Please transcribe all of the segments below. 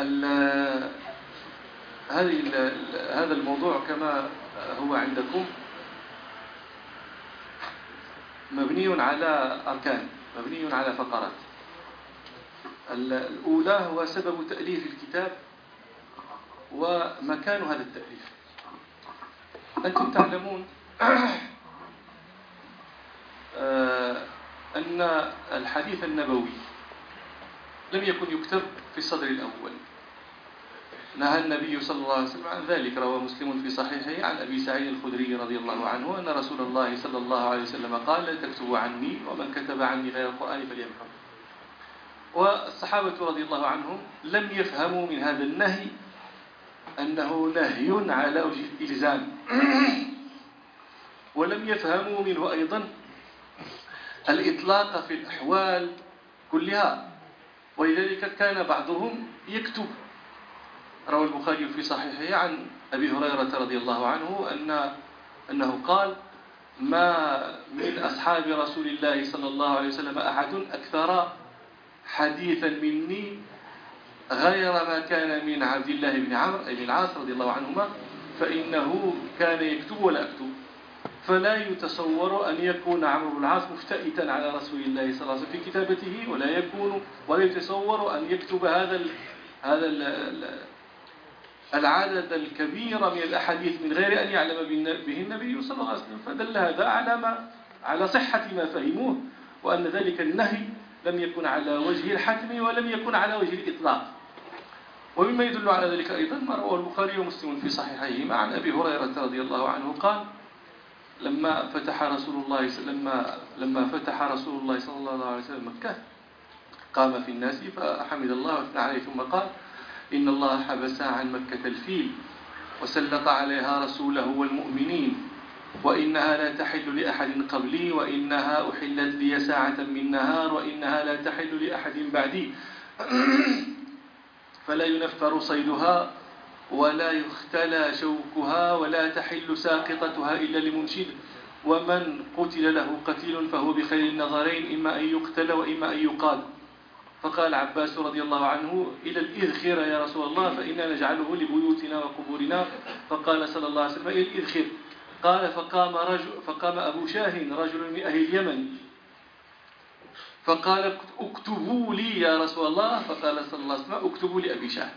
هذا الموضوع كما هو عندكم مبني على أركان، مبني على فقرات. الأولى هو سبب تأليف الكتاب ومكان هذا التأليف. أنتم تعلمون أن الحديث النبوي لم يكن يكتب في الصدر الأول. نهى النبي صلى الله عليه وسلم عن ذلك. روى مسلم في صحيحه عن أبي سعيد الخدري رضي الله عنه أن رسول الله صلى الله عليه وسلم قال: لا تكتبوا عني، ومن كتب عني غير القرآن فليمحه. والصحابة رضي الله عنهم لم يفهموا من هذا النهي أنه نهي على وجه الإلزام، ولم يفهموا منه أيضا الإطلاق في الأحوال كلها، ولذلك كان بعضهم يكتب. روى البخاري في صحيحه عن أبي هريرة رضي الله عنه أنه قال: ما من أصحاب رسول الله صلى الله عليه وسلم أحد أكثر حديثا مني غير ما كان من عبد الله بن عمرو بن العاص رضي الله عنهما، فإنه كان يكتب ولا أكتب. فلا يتصور أن يكون عمرو بن العاص مفتئتا على رسول الله صلى الله عليه وسلم في كتابته، ولا يتصور أن يكتب هذا العدد الكبير من الأحاديث من غير أن يعلم به النبي صلى الله عليه وسلم. فدل هذا على صحة ما فهموه، وأن ذلك النهي لم يكن على وجه الحتم ولم يكن على وجه الإطلاق. ومما يدل على ذلك أيضا ما رواه البخاري ومسلم في صحيحيهما عن أبي هريرة رضي الله عنه قال: لما فتح رسول الله صلى الله عليه وسلم مكة قام في الناس فحمد الله واثنى عليه، ثم قال: إن الله حبس عن مكة الفيل وسلط عليها رسوله والمؤمنين، وإنها لا تحل لأحد قبلي، وإنها أحلت لي ساعة من نهار، وإنها لا تحل لأحد بعدي، فلا ينفر صيدها ولا يختلى شوكها ولا تحل ساقطتها إلا لمنشد، ومن قتل له قتيل فهو بخير النظرين، إما أن يقتل وإما أن يقاد. فقال عباس رضي الله عنه: إلى الإذخر يا رسول الله، فإنا نجعله لبيوتنا وقبورنا. فقال صلى الله عليه وسلم: إلى الإذخر. قال: فقام أبو شاهن رجل من أهل اليمن فقال: اكتبوا لي يا رسول الله. فقال صلى الله عليه وسلم: اكتبوا لأبي شاهن.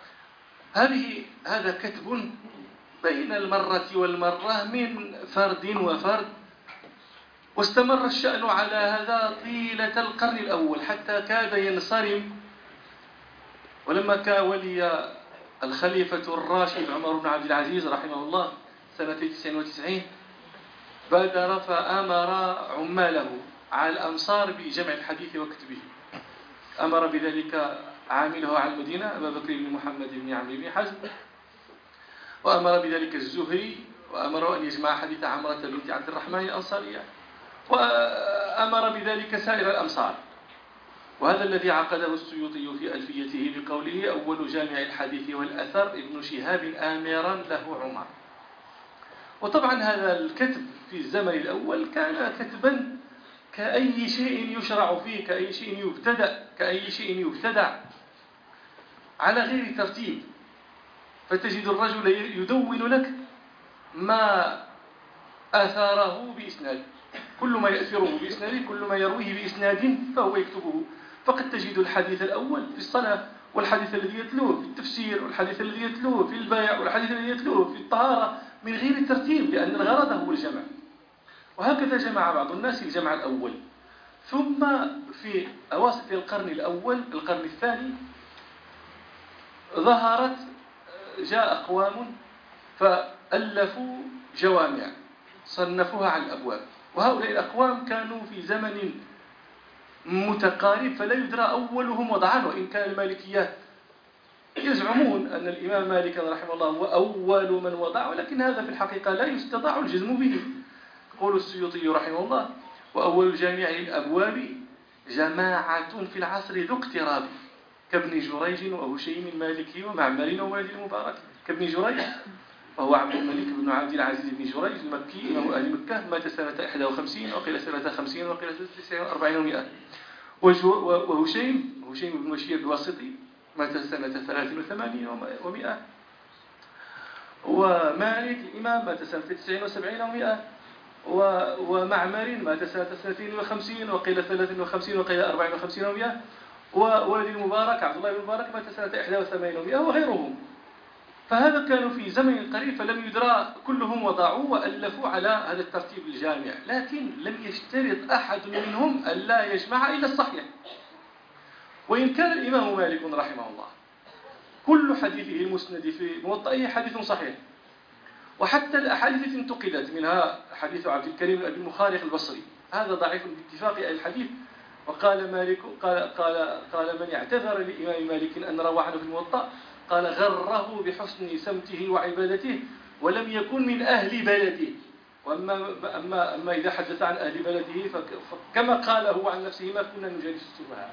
هذا كتب بين المرة والمرة من فرد وفرد، واستمر الشأن على هذا طيلة القرن الأول حتى كاد ينصرم. ولما كان ولي الخليفة الراشد عمر بن عبد العزيز رحمه الله سنة 99 بادر فأمر عماله على الأمصار بجمع الحديث وكتبه. أمر بذلك عامله على المدينة أبا بكر بن محمد بن عمرو بن حزم، وأمر بذلك الزهري، وأمر أن يجمع حديث عمرة بنت عبد الرحمن الأنصارية، وأمر بذلك سائر الأمصار. وهذا الذي عقده السيوطي في ألفيته بقوله: أول جامع الحديث والأثر ابن شهاب آمرا له عمر. وطبعا هذا الكتب في الزمن الأول كان كتبا كأي شيء يشرع فيه، كأي شيء يبتدع على غير ترتيب. فتجد الرجل يدون لك ما أثاره بإسناد، كل ما يأثره بإسناد، كل ما يرويه بإسناد فهو يكتبه. فقد تجد الحديث الأول في الصلاة، والحديث الذي يتلوه في التفسير، والحديث الذي يتلوه في البيع، والحديث الذي يتلوه في الطهارة، من غير ترتيب، لأن الغرض هو الجمع. وهكذا جمع بعض الناس الجمع الأول. ثم في أواسط القرن الأول، القرن الثاني، جاء أقوام فألفوا جوامع صنفوها على الأبواب. وهؤلاء الأقوام كانوا في زمن متقارب، فلا يدرى أولهم وضعا، وإن كان المالكيات يزعمون أن الإمام مالك رحمه الله هو أول من وضع، ولكن هذا في الحقيقة لا يستطاع الجزم به. يقول السيوطي رحمه الله: وأول جامع الأبواب جماعة في العصر ذو اقتراب، كابن جريج وهشيم المالكي ومعمر ووالد المبارك. كابن جريج وهو عبد الملك بن عبد العزيز بن جريج المكي، إمام أهل مكة، مات سنة 51 وقيل سنة 50 وقيل سنة 49 و100. وهشيم بن بشير الواسطي مات سنة 83 و100. ومالك الإمام مات سنة 79 و100. ومعمر مات سنة 52 وقيل 53 وقيل 54 و100. وولد المبارك عبد الله بن المبارك مات سنة 81 و100 وغيرهم. فهذا كانوا في زمن قريب، فلم يدرى، كلهم وضعوا وألفوا على هذا الترتيب الجامع، لكن لم يشترط أحد منهم أن لا يجمع إلا الصحيح. وإن كان الإمام مالك رحمه الله كل حديثه المسند في موطئه حديث صحيح، وحتى الأحاديث التي انتقدت منها حديث عبد الكريم بن أبي المخارق البصري هذا ضعيف باتفاق أهل الحديث. وقال مالك قال من اعتذر للإمام مالك أن روى عنه في الموطأ قال غره بحسن سمته وعبادته ولم يكن من أهل بلده. أما إذا حدث عن أهل بلده فكما قال هو عن نفسه ما كنا نجالس السفهاء.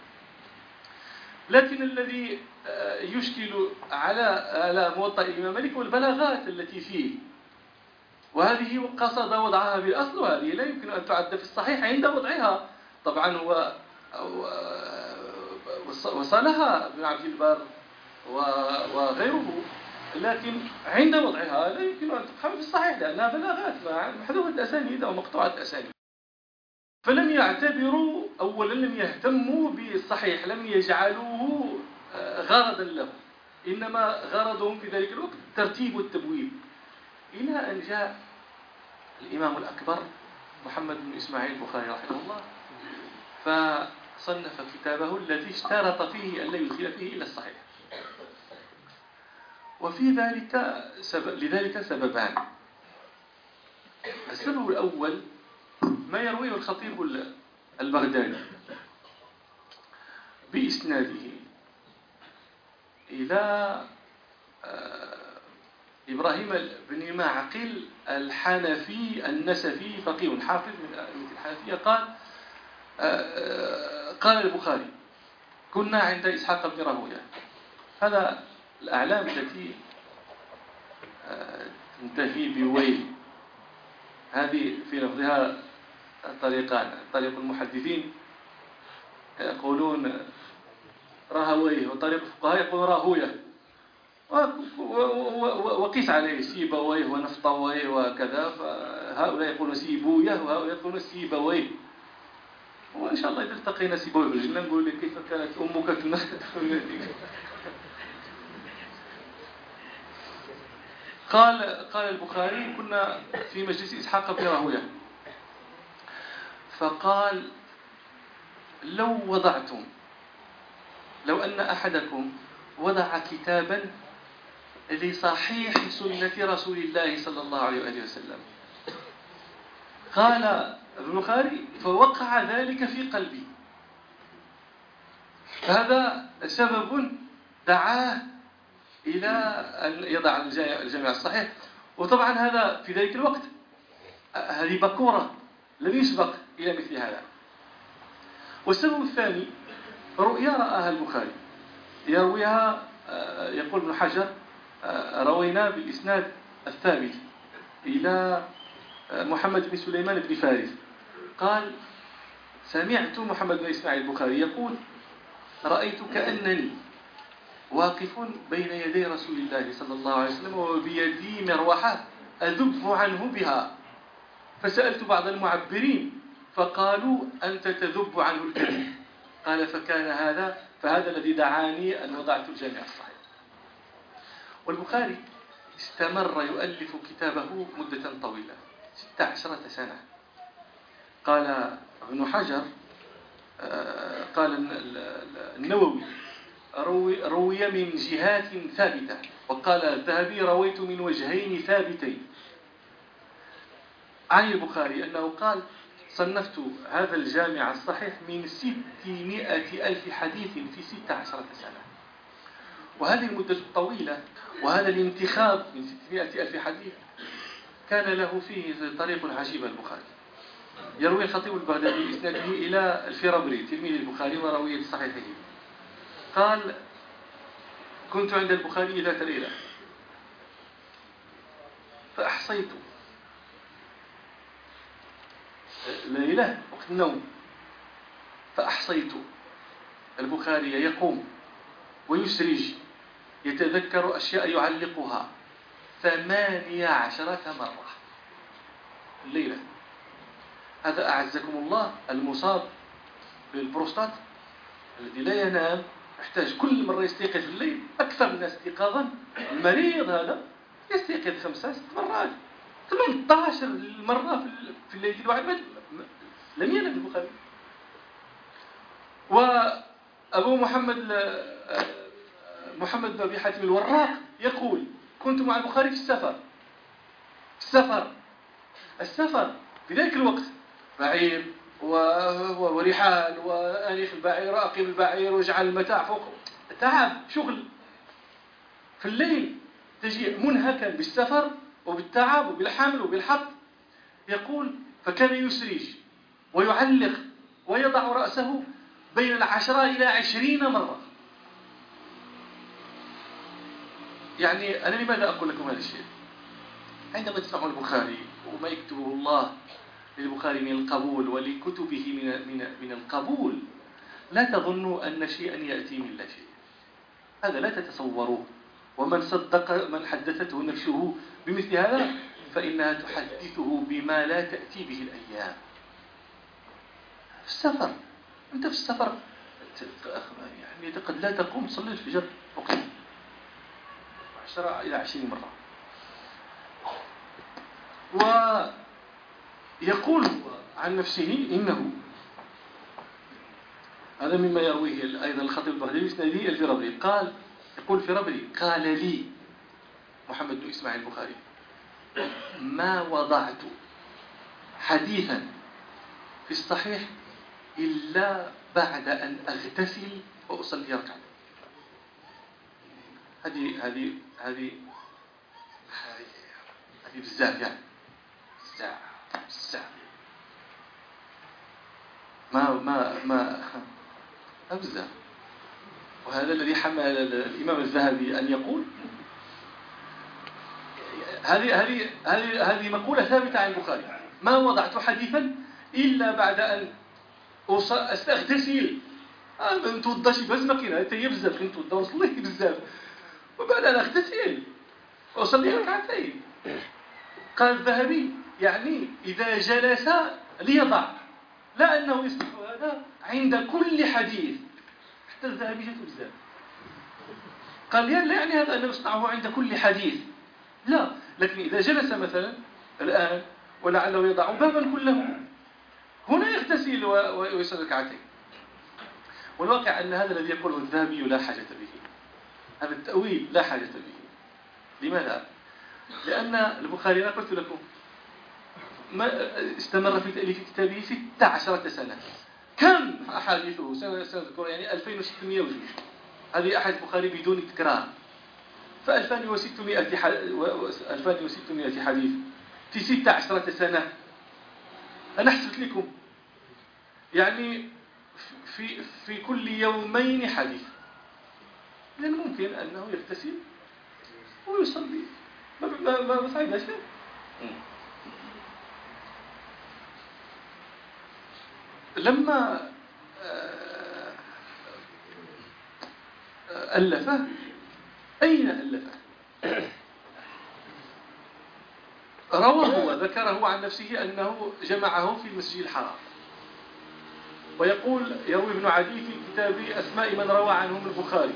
لكن الذي يشكل على موطأ الإمام مالك هو البلاغات التي فيه، وهذه قصد وضعها بالأصل، وهذه لا يمكن أن تعد في الصحيح عند وضعها. طبعا هو وصلها ابن عبد البر وغيره، لكن عند وضعها لا يمكن أن تقام في الصحيح لأنها بلاغات محذوفة الأسانيد أو مقطوعة الأسانيد. فلم يعتبروا أولا، لم يهتموا بالصحيح، لم يجعلوه غرضا له، إنما غرضهم في ذلك الوقت ترتيب والتبويب. إلى أن جاء الإمام الأكبر محمد بن إسماعيل البخاري رحمه الله فصنف كتابه الذي اشترط فيه أن لا يدخل فيه إلا الصحيح. وفي لذلك سببان. السبب الأول ما يرويه الخطيب البغدادي بإسناده إلى إبراهيم بن معقل الحنفي النسفي فقيه حافظ من أئمة الحنفية قال البخاري كنا عند إسحاق بن راهويه. هذا الأعلام التي تنتهي بويل، هذه في لفظها طريقان. طريق المحدثين يقولون راهويه، وطريق الفقهاء يقولون راهويه، وقيس عليه سيبويه ونفطويه وكذا، فهؤلاء يقولون سيبويه وهؤلاء يقولون سيبويه. وإن شاء الله إذا التقينا سيبويه بالجنة نقول لك كيف كانت أمك تنخل. قال البخاري كنا في مجلس إسحاق بن راهويه فقال لو أن أحدكم وضع كتابا لصحيح سنة رسول الله صلى الله عليه وآله وسلم، قال ابن البخاري فوقع ذلك في قلبي. هذا سبب دعاه إلى أن يضع الجامع الصحيح. وطبعا هذا في ذلك الوقت هذه بكورة لم يسبق إلى مثل هذا. والسبب الثاني رؤيا رآها البخاري يرويها، يقول ابن حجر روينا بالإسناد الثابت إلى محمد بن سليمان بن فارس قال سمعت محمد بن إسماعيل البخاري يقول رأيت كأنني واقف بين يدي رسول الله صلى الله عليه وسلم وبيدي مروحة أذب عنه بها، فسألت بعض المعبرين فقالوا أنت تذب عنه الكذب. قال فهذا الذي دعاني أن وضعت الجامع الصحيح. والبخاري استمر يؤلف كتابه مدة طويلة 16 سنة. قال ابن حجر قال النووي روي من جهات ثابتة، وقال الذهبي رويت من وجهين ثابتين عن البخاري أنه قال صنفت هذا الجامع الصحيح من 600,000 حديث في 16 سنة. وهذه المدة الطويلة وهذا الانتخاب من 600,000 حديث كان له فيه طريق عجيب. البخاري يروي الخطيب البغدادي بإسناده إلى الفرابري تلميذ البخاري وراوية صحيحه قال كنت عند البخاري ذات ليلة فأحصيت ليلة وقت النوم، فأحصيت البخاري يقوم ويسرج، يتذكر أشياء يعلقها 18 مرة الليلة. هذا أعزكم الله المصاب بالبروستات الذي لا ينام، يحتاج كل مرة يستيقظ في الليل أكثر من الناس استيقاظا. المريض هذا يستيقظ 5-6 مرات، 18 مرة في الليل الواحد لم ينم البخاري. وأبو محمد بن أبي حاتم الوراق يقول: كنت مع البخاري في السفر في ذلك الوقت، بعير ورحال وآنف البعير، أقيم البعير واجعل المتاع فوق، تعب شغل في الليل، تجي منهكا بالسفر وبالتعب وبالحمل وبالحط. يقول: فكان يسرج ويعلق ويضع رأسه بين 10 إلى 20 مرة. يعني أنا لماذا أقول لكم هذا الشيء؟ عندما تسمعوا البخاري وما يكتبه الله للبخاري من القبول ولكتبه من القبول، لا تظنوا أن شيئا يأتي من لا شيء، هذا لا تتصوروه. ومن صدق من حدثته نفسه بمثل هذا فإنها تحدثه بما لا تأتي به الأيام. في السفر، أنت في السفر يعني قد لا تقوم تصلي الفجر 10 إلى 20 مرة. ويقول عن نفسه إنه، هذا مما يرويه أيضا الخطيب البغدادي بإسناده الفرابري، قال: يقول الفرابري: قال لي محمد بن إسماعيل البخاري: ما وضعت حديثا في الصحيح إلا بعد أن أغتسل وأصلي ركعتين. هذه بزاف، يعني بزاف ما بزاف. وهذا الذي حمل الإمام الذهبي أن يقول هذه مقولة ثابتة عن البخاري: ما وضعت حديثا إلا بعد أن أستغتسل. نتوضاش بس ماكينة هي بزاف، نتوضا ونصلي بزاف، وبعد أن أغتسل وأصلي ركعتين. قال الذهبي: يعني إذا جلس ليضع، لا أنه يصبح هذا عند كل حديث. حتى الذهبي جاته بزاف، قال: لا يعني هذا أنه يصنعه عند كل حديث، لا، لكن إذا جلس مثلا الآن ولعله يضع بابا كله، هنا يغتسل ويصلي ركعتين. والواقع أن هذا الذي يقوله الذهبي لا حاجة به، هذا التأويل لا حاجة به. لماذا؟ لأن البخاري، أنا قلت لكم، ما استمر في تأليف كتابه 16 سنة. كم أحاديثه؟ سنذكر يعني 2602. هذه أحاديث البخاري بدون تكرار، ف 2600 حديث في 16 سنة. أنا حسبت لكم يعني في كل يومين حديث، لأن ممكن أنه يغتسل ويصلي، ما صعب شيء. لما ألفه، أين ألفه؟ رواه وذكره عن نفسه أنه جمعه في المسجد الحرام. ويقول يروي ابن عدي في كتاب أسماء من روى عنهم البخاري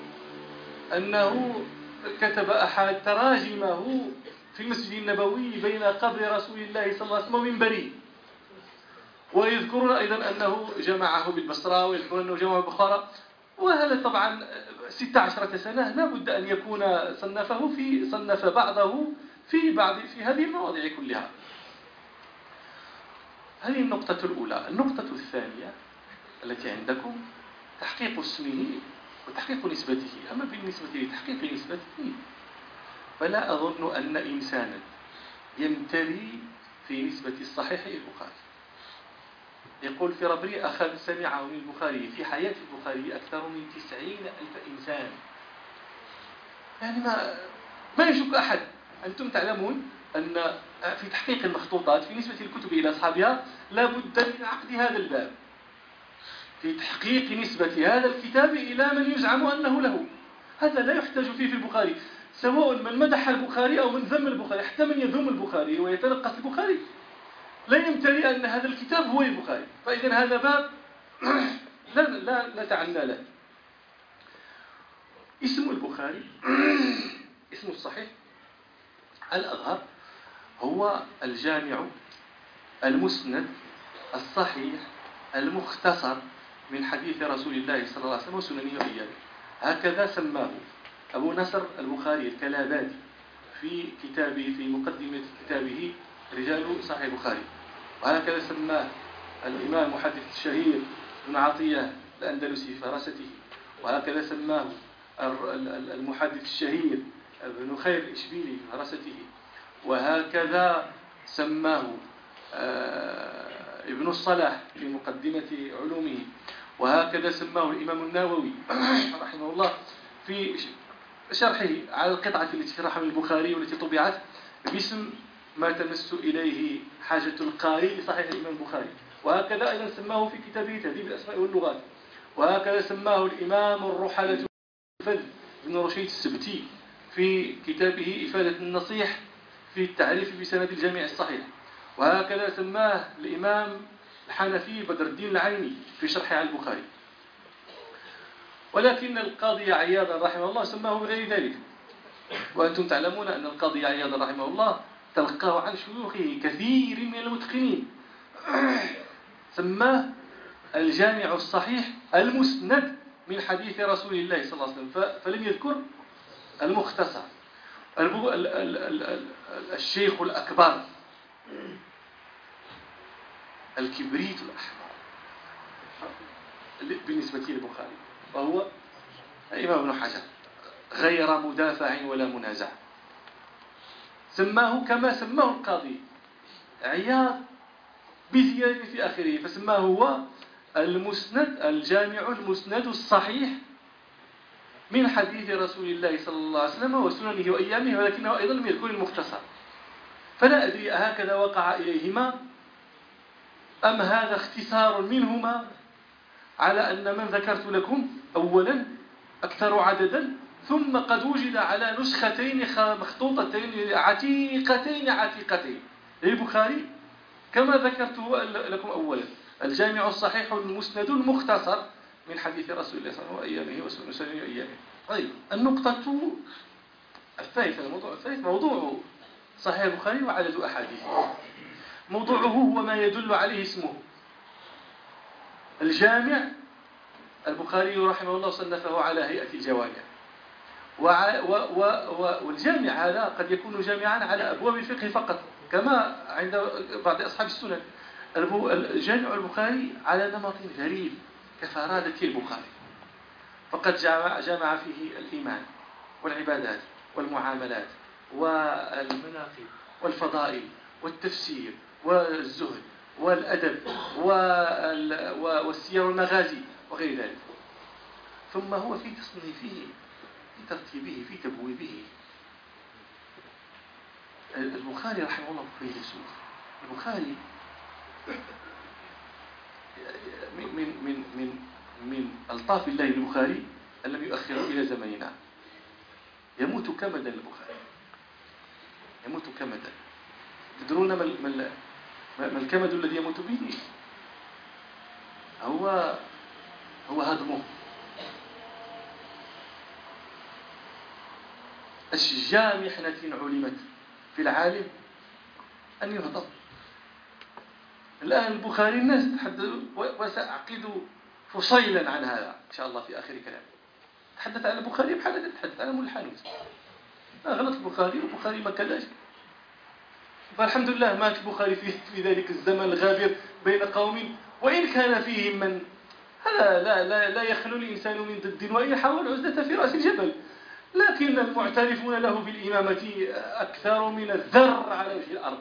أنه كتب أحد تراجمه في المسجد النبوي بين قبر رسول الله صلى الله عليه وسلم ومنبره. ويذكرون أيضا أنه جمعه بالبصرة، ويذكرون أنه جمعه بالبخارى. وهذا طبعا 16 سنة لا بد أن يكون صنف بعضه في هذه المواضيع كلها. هذه النقطة الأولى. النقطة الثانية التي عندكم تحقيق اسمه وتحقيق نسبته. أما بالنسبة لتحقيق نسبته فلا أظن أن إنسانا يمتري في نسبة الصحيح إلى البخاري. يقول في ربري: سمعه من البخاري في حياة البخاري أكثر من 90,000 إنسان. يعني ما يشك أحد. أنتم تعلمون أن في تحقيق المخطوطات في نسبة الكتب إلى أصحابها لا بد من عقد هذا الباب. في تحقيق نسبة هذا الكتاب إلى من يزعم أنه له. هذا لا يحتاج فيه في البخاري، سواء من مدح البخاري أو من ذم البخاري، حتى من يذم البخاري ويتنقص البخاري لا يمتلئ أن هذا الكتاب هو البخاري. فإذا هذا باب لا تعنى له. اسم البخاري اسم الصحيح الأظهر هو الجامع المسند الصحيح المختصر من حديث رسول الله صلى الله عليه وسلم وسننه وأيامه. هكذا سماه أبو نصر البخاري الكلابادي في كتابه، في مقدمة كتابه رجال صحيح البخاري. وهكذا سماه الإمام المحدث الشهير ابن عطية الأندلسي في فراسته. وهكذا سماه المحدث الشهير ابن خير الإشبيلي في فراسته. وهكذا سماه ابن الصلاح في مقدمة علومه. وهكذا سماه الإمام النووي رحمه الله في شرحه على القطعة التي شرحها من البخاري والتي طبعت باسم ما تمس إليه حاجة القارئ لصحيح الإمام البخاري. وهكذا أيضا سماه في كتابه تهذيب الأسماء واللغات. وهكذا سماه الإمام الرحلة الفذ بن رشيد السبتي في كتابه إفادة النصيح في التعريف بسند الجامع الصحيح. وهكذا سماه الإمام الحنفي بدر الدين العيني في شرحه على البخاري. ولكن القاضي عياض رحمه الله سماه بغير ذلك. وأنتم تعلمون أن القاضي عياض رحمه الله تلقاه عن شيوخه كثير من المتقنين، سماه الجامع الصحيح المسند من حديث رسول الله صلى الله عليه وسلم، فلم يذكر المختصر. الشيخ الأكبر الكبريت الأحمر بالنسبة للبخاري وهو الإمام ابن حجر غير مدافع ولا منازع. سماه كما سماه القاضي عياض بزيادة في آخره، فسماه هو المسند الجامع المسند الصحيح من حديث رسول الله صلى الله عليه وسلم وسننه وأيامه، ولكنه أيضا لم يذكر المختصر. فلا أدري هكذا وقع إليهما أم هذا اختصار منهما على أن من ذكرت لكم أولا أكثر عددا، ثم قد وجد على نسختين مخطوطتين عتيقتين للبخاري كما ذكرته لكم أولا، الجامع الصحيح المسند المختصر من حديث رسول الله صلى الله عليه وسلم وأيامه وسننه وأيامه. طيب، النقطة الثالثة، الموضوع الثالث موضوع صحيح البخاري وعدد أحاديثه. موضوعه هو ما يدل عليه اسمه. الجامع البخاري رحمه الله صنفه على هيئة الجوامع، والجامع هذا قد يكون جامعا على أبواب الفقه فقط كما عند بعض أصحاب السنن. الجامع البخاري على نمط غريب كفرادة البخاري، فقد جمع فيه الإيمان والعبادات والمعاملات والمناقب والفضائل والتفسير والزهد والأدب والسير والمغازي وغير ذلك. ثم هو في تصنيفه، في ترتيبه، في تبويبه. البخاري رحمه الله فيلسوف. البخاري من ألطاف الله البخاري أن لم يؤخره إلى زماننا. يموت كمدا البخاري، يموت كمدا. تدرون ما الكمد الذي يموت به؟ هو هضمه. أشجى محنة علمت في العالم أن يهضم. الآن البخاري الناس تحدثوا، وسأعقد فصيلا عن هذا إن شاء الله في آخر كلام. تحدث عن البخاري بحال تحدث عن الحانوت. غلط البخاري والبخاري ما كلاش. فالحمد لله مات البخاري في ذلك الزمن الغابر بين قوم، وإن كان فيهم من هذا لا يخلو الإنسان من ضد، وإن حاول عزلة في رأس الجبل، لكن المعترفون له بالإمامة أكثر من الذر على وجه الأرض.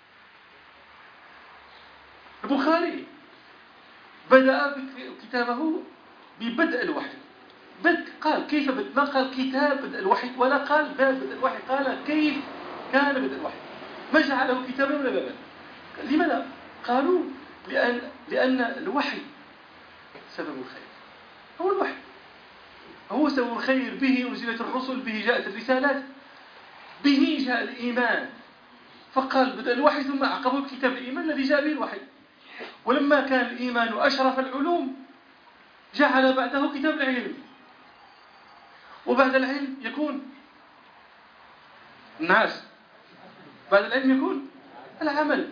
البخاري بدأ كتابه ببدء الوحي. قال كيف بدأ، ما قال كتاب بدء الوحي ولا قال باب بدء الوحي، قال كيف كان بدء الوحي. ما جعله كتابا ولا بابا. لماذا؟ قالوا لأن الوحي سبب الخير، هو الوحي، هو سبب الخير. به أنزلت الرسل، به جاءت الرسالات، به جاء الإيمان. فقال بدأ الوحي ثم عقبه كتاب الإيمان الذي جاء به الوحي. ولما كان الإيمان أشرف العلوم جعل بعده كتاب العلم، وبعد العلم يكون الناس، بعد العلم يكون العمل.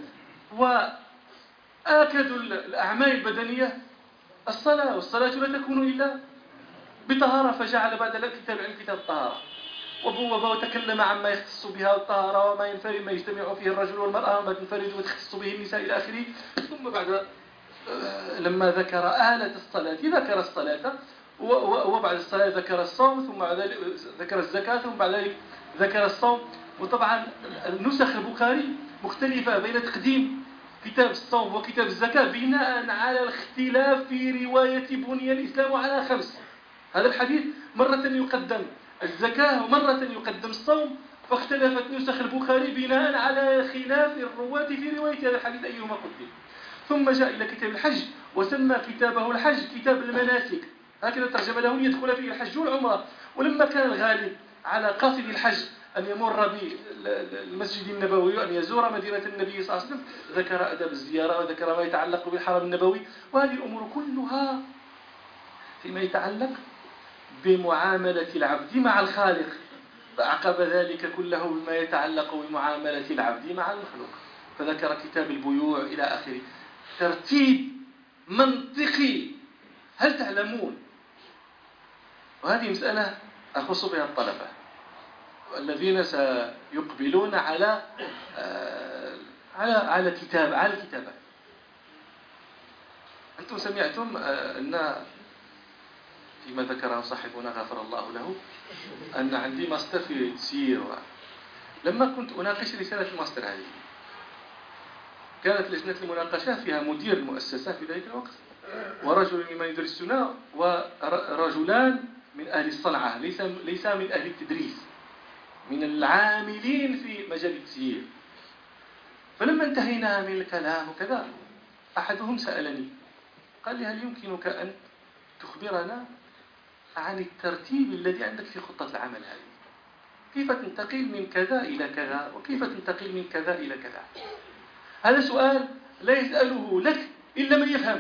وآكد الأعمال البدنية الصلاة، والصلاة لا تكون إلا بطهارة، فجعل بعد كتاب العلم كتاب الطهارة، وبوب وتكلم عما يختص بها الطهارة، وما ينفرد ما يجتمع فيه الرجل والمرأة، وما تنفرد وتختص به النساء إلى آخره. ثم بعد لما ذكر آلة الصلاة ذكر الصلاة، وبعد الصلاة ذكر الصوم، ثم بعد ذلك ذكر الزكاة، ثم بعد ذلك ذكر الصوم. وطبعا النسخ البخاري مختلفة بين تقديم كتاب الصوم وكتاب الزكاة بناء على الاختلاف في رواية بني الإسلام على 5. هذا الحديث مرة يقدم الزكاة ومرة يقدم الصوم، فاختلفت نسخ البخاري بناء على خلاف الرواة في رواية هذا الحديث أيهما قدم. ثم جاء إلى كتاب الحج وسمى كتابه الحج كتاب المناسك، هكذا ترجم له يدخل فيه الحج والعمرة. ولما كان الغالب على قاصد الحج أن يمر بالمسجد النبوي وأن يزور مدينة النبي صلى الله عليه وسلم، ذكر أدب الزيارة وذكر ما يتعلق بالحرم النبوي. وهذه الأمور كلها فيما يتعلق بمعاملة العبد مع الخالق، فعقب ذلك كله بما يتعلق بمعاملة العبد مع المخلوق، فذكر كتاب البيوع إلى آخره. ترتيب منطقي. هل تعلمون، وهذه مسألة أخص بها الطلبة الذين سيقبلون على الكتابة. أنتم سمعتم أن فيما ذكره صاحبنا غفر الله له أن عندي ماستر في التسيير. لما كنت أناقش رسالة الماستر هذه، كانت لجنة المناقشة فيها مدير المؤسسة في ذلك الوقت، ورجل ممن يدرسنا، ورجلان من أهل الصنعة، ليس من أهل التدريس، من العاملين في مجال التسيير. فلما انتهينا من الكلام وكذا، أحدهم سألني قال لي: هل يمكنك أن تخبرنا عن الترتيب الذي عندك في خطة العمل هذه؟ كيف تنتقل من كذا إلى كذا، وكيف تنتقل من كذا إلى كذا؟ هذا سؤال لا يسأله لك إلا من يفهم.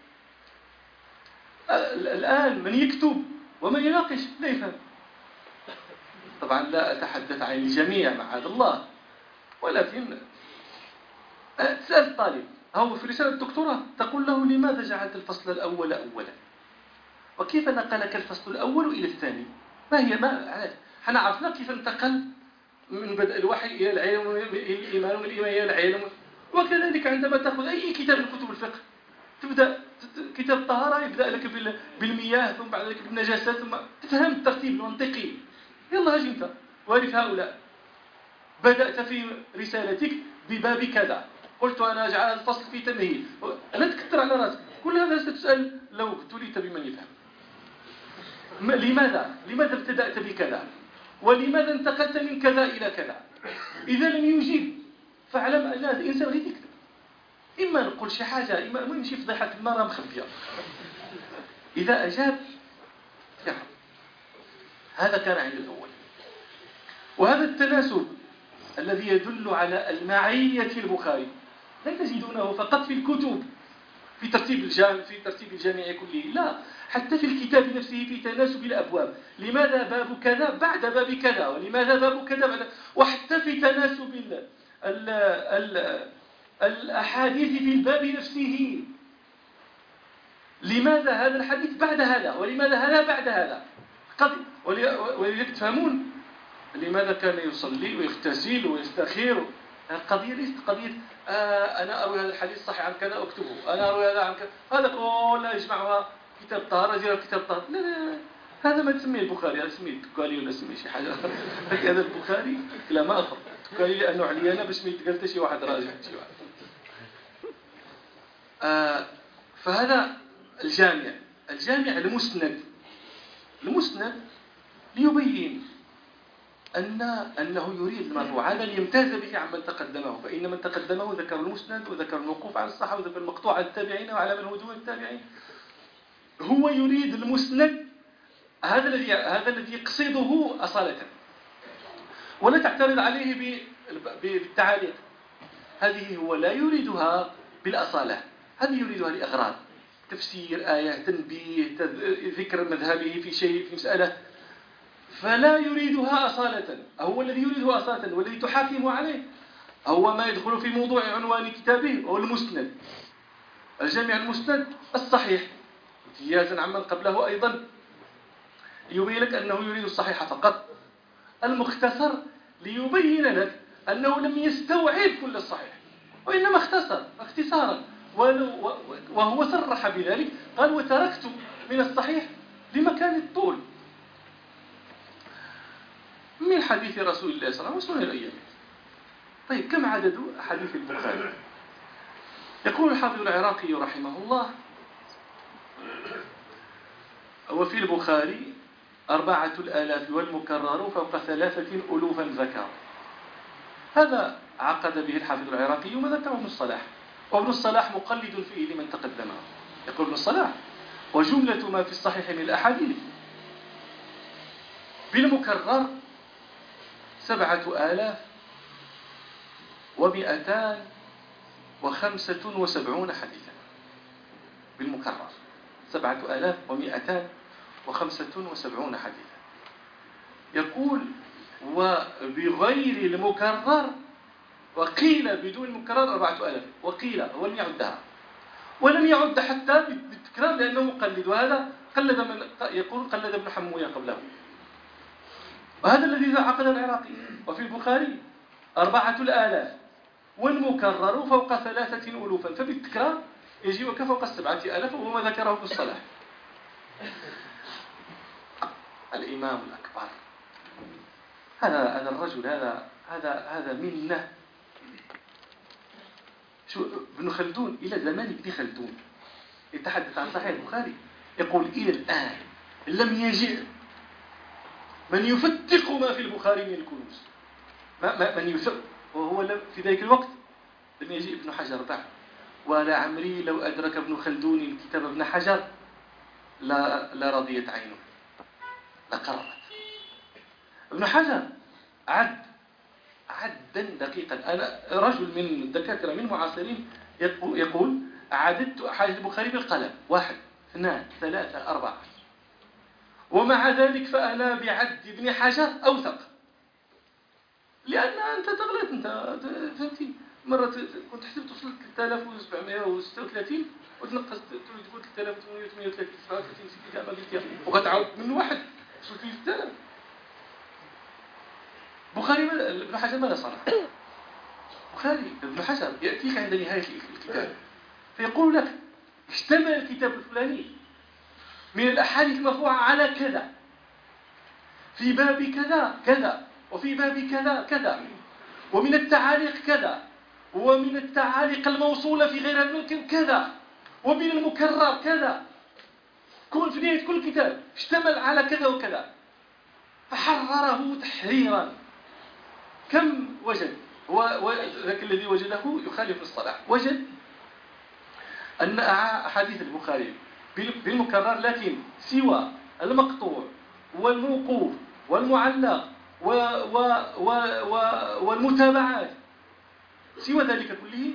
الآن من يكتب ومن يناقش لا يفهم. طبعا لا أتحدث عن الجميع معاذ الله، ولكن تسأل الطالب هو في رسالة الدكتوراه تقول له: لماذا جعلت الفصل الأول أولا؟ وكيف نقلك الفصل الأول إلى الثاني؟ احنا عرفنا كيف انتقل من بدء الوحي إلى العلم، إلى الإيمان، ومن الإيمان إلى العلم. وكذلك عندما تأخذ أي كتاب من كتب الفقه، تبدأ كتاب الطهارة يبدأ لك بالمياه، ثم بعد ذلك بالنجاسات، ثم تفهم الترتيب المنطقي. يلا هاجي أنت وارث هؤلاء. بدأت في رسالتك بباب كذا، قلت أنا أجعل الفصل في تمهيد، لا تكتر على رأسك. كل هذا ستسأل لو ابتليت بمن يفهم. لماذا ابتدأت بكذا؟ ولماذا انتقلت من كذا إلى كذا؟ إذا لم يجيب فاعلم أن هذا الإنسان غير يكذب. إما نقول شي حاجة، إما يمشي فضيحة المرأة مخبية. إذا أجاب يعرف. هذا كان عند الأول. وهذا التناسب الذي يدل على المعية البخاري لا تجدونه فقط في الكتب في ترتيب الجامع كله، لا، حتى في الكتاب نفسه في تناسب الأبواب. لماذا باب كذا بعد باب كذا، ولماذا باب كذا بعد، وحتى في تناسب الأحاديث في الباب نفسه. لماذا هذا الحديث بعد هذا، ولماذا هذا بعد هذا؟ ولذلك تفهمون لماذا كان يصلي ويغتسل ويستخير. القضية ليست قضية أنا أروي هذا الحديث صحيح عن كذا أكتبه، أنا أروي هذا عن كذا، هذا كله يجمعها كتاب طهارة، زيارة كتاب طهارة. لا، هذا ما تسميه البخاري، هذا تسميه تكالي ولا تسميه شي حاجة. هذا البخاري لا ما أخر تكالي لأنه عليانا باش ما يتقال شي واحد راجع شي واحد. فهذا الجامع المسند ليبين أنه يريد المرفوع، هذا ليمتاز به عمن تقدمه. فإن من تقدمه ذكر المسند، وذكر الموقوف على الصحابة، وذكر المقطوع على التابعين وعلى من هو دون التابعين. هو يريد المسند، هذا الذي يقصده أصالة، ولا تعترض عليه بالتعاليق. هذه هو لا يريدها بالأصالة، هذه يريدها لأغراض تفسير آية، تنبيه، ذكر مذهبه في شيء، في مسألة، فلا يريدها أصالة. هو الذي يريدها أصالة والذي تحاكم عليه هو ما يدخل في موضوع عنوان كتابه، هو المسند، الجامع المسند الصحيح، امتيازا عمن قبله أيضا، ليبين لك أنه يريد الصحيح فقط. المختصر ليبين لك أنه لم يستوعب كل الصحيح، وإنما اختصر اختصارا، وهو صرح بذلك، قال وتركت من الصحيح لمكان الطول من حديث رسول الله صلى الله عليه وسلم وسنن الأيام. طيب، كم عدد حديث البخاري؟ يقول الحافظ العراقي رحمه الله: وفي البخاري 4000 والمكرر فوق 3,000 ذكر. هذا عقد به الحافظ العراقي وما ذكره ابن الصلاح، وابن الصلاح مقلد فيه لمن تقدمه. يقول ابن الصلاح: وجملة ما في الصحيح من الأحاديث بالمكرر 7,275 حديثا. بالمكرر 7,275 حديثا. يقول: وبغير المكرر، وقيل بدون المكرر 4,000، وقيل هو لم يعدها، ولم يعد حتى بالتكرار لأنه مقلد، وهذا قلد من يقول قلد ابن حموية قبله، وهذا الذي عقد العراقي. وفي البخاري 4,000 والمكرر فوق 3,000، فبالتكرار يجيبك فوق 7,000، وهو ما ذكره ابن الصلاح. الإمام الأكبر، هذا الرجل، هذا منه. شو ابن خلدون إلى زمان ابن خلدون يتحدث عن صحيح البخاري، يقول: إلى الآن لم يجئ من يفتق ما في البخاري من الكنوز، من يفتق، وهو في ذلك الوقت لم يجئ ابن حجر بعد. ولا عمري لو أدرك ابن خلدون كتاب ابن حجر لا رضيت عينه، لقررت. ابن حجر عدا دقيقا. أنا رجل من الدكاترة من معاصرين يقول: عددت أحاديث البخاري بالقلم، 1 2 3 4، ومع ذلك فأنا بعد ابن حجر أوثق، لأن أنت تغلط. أنت فهمتي، مرة كنت حسبت وصلت 3,736 وتنقص تقول 3,838 39 ما قلت وغتعاود من 1 وصلت ل 3,000. بخاري ابن حجر ماذا صنع؟ بخاري ابن حجر يأتيك عند نهاية الكتاب فيقول لك: اشتمل الكتاب الفلاني من الأحاديث المرفوعة على كذا، في باب كذا كذا، وفي باب كذا كذا، ومن التعاليق كذا، ومن التعاليق الموصولة في غير الممكن كذا، ومن المكرر كذا. كل في نهاية كل كتاب اشتمل على كذا وكذا، فحرره تحريرا. كم وجد؟ ذاك الذي وجده يخالف الصلاح. وجد أن أحاديث البخاري بالمكرر، لكن سوى المقطوع والموقوف والمعلق والمتابعات، سوى ذلك كله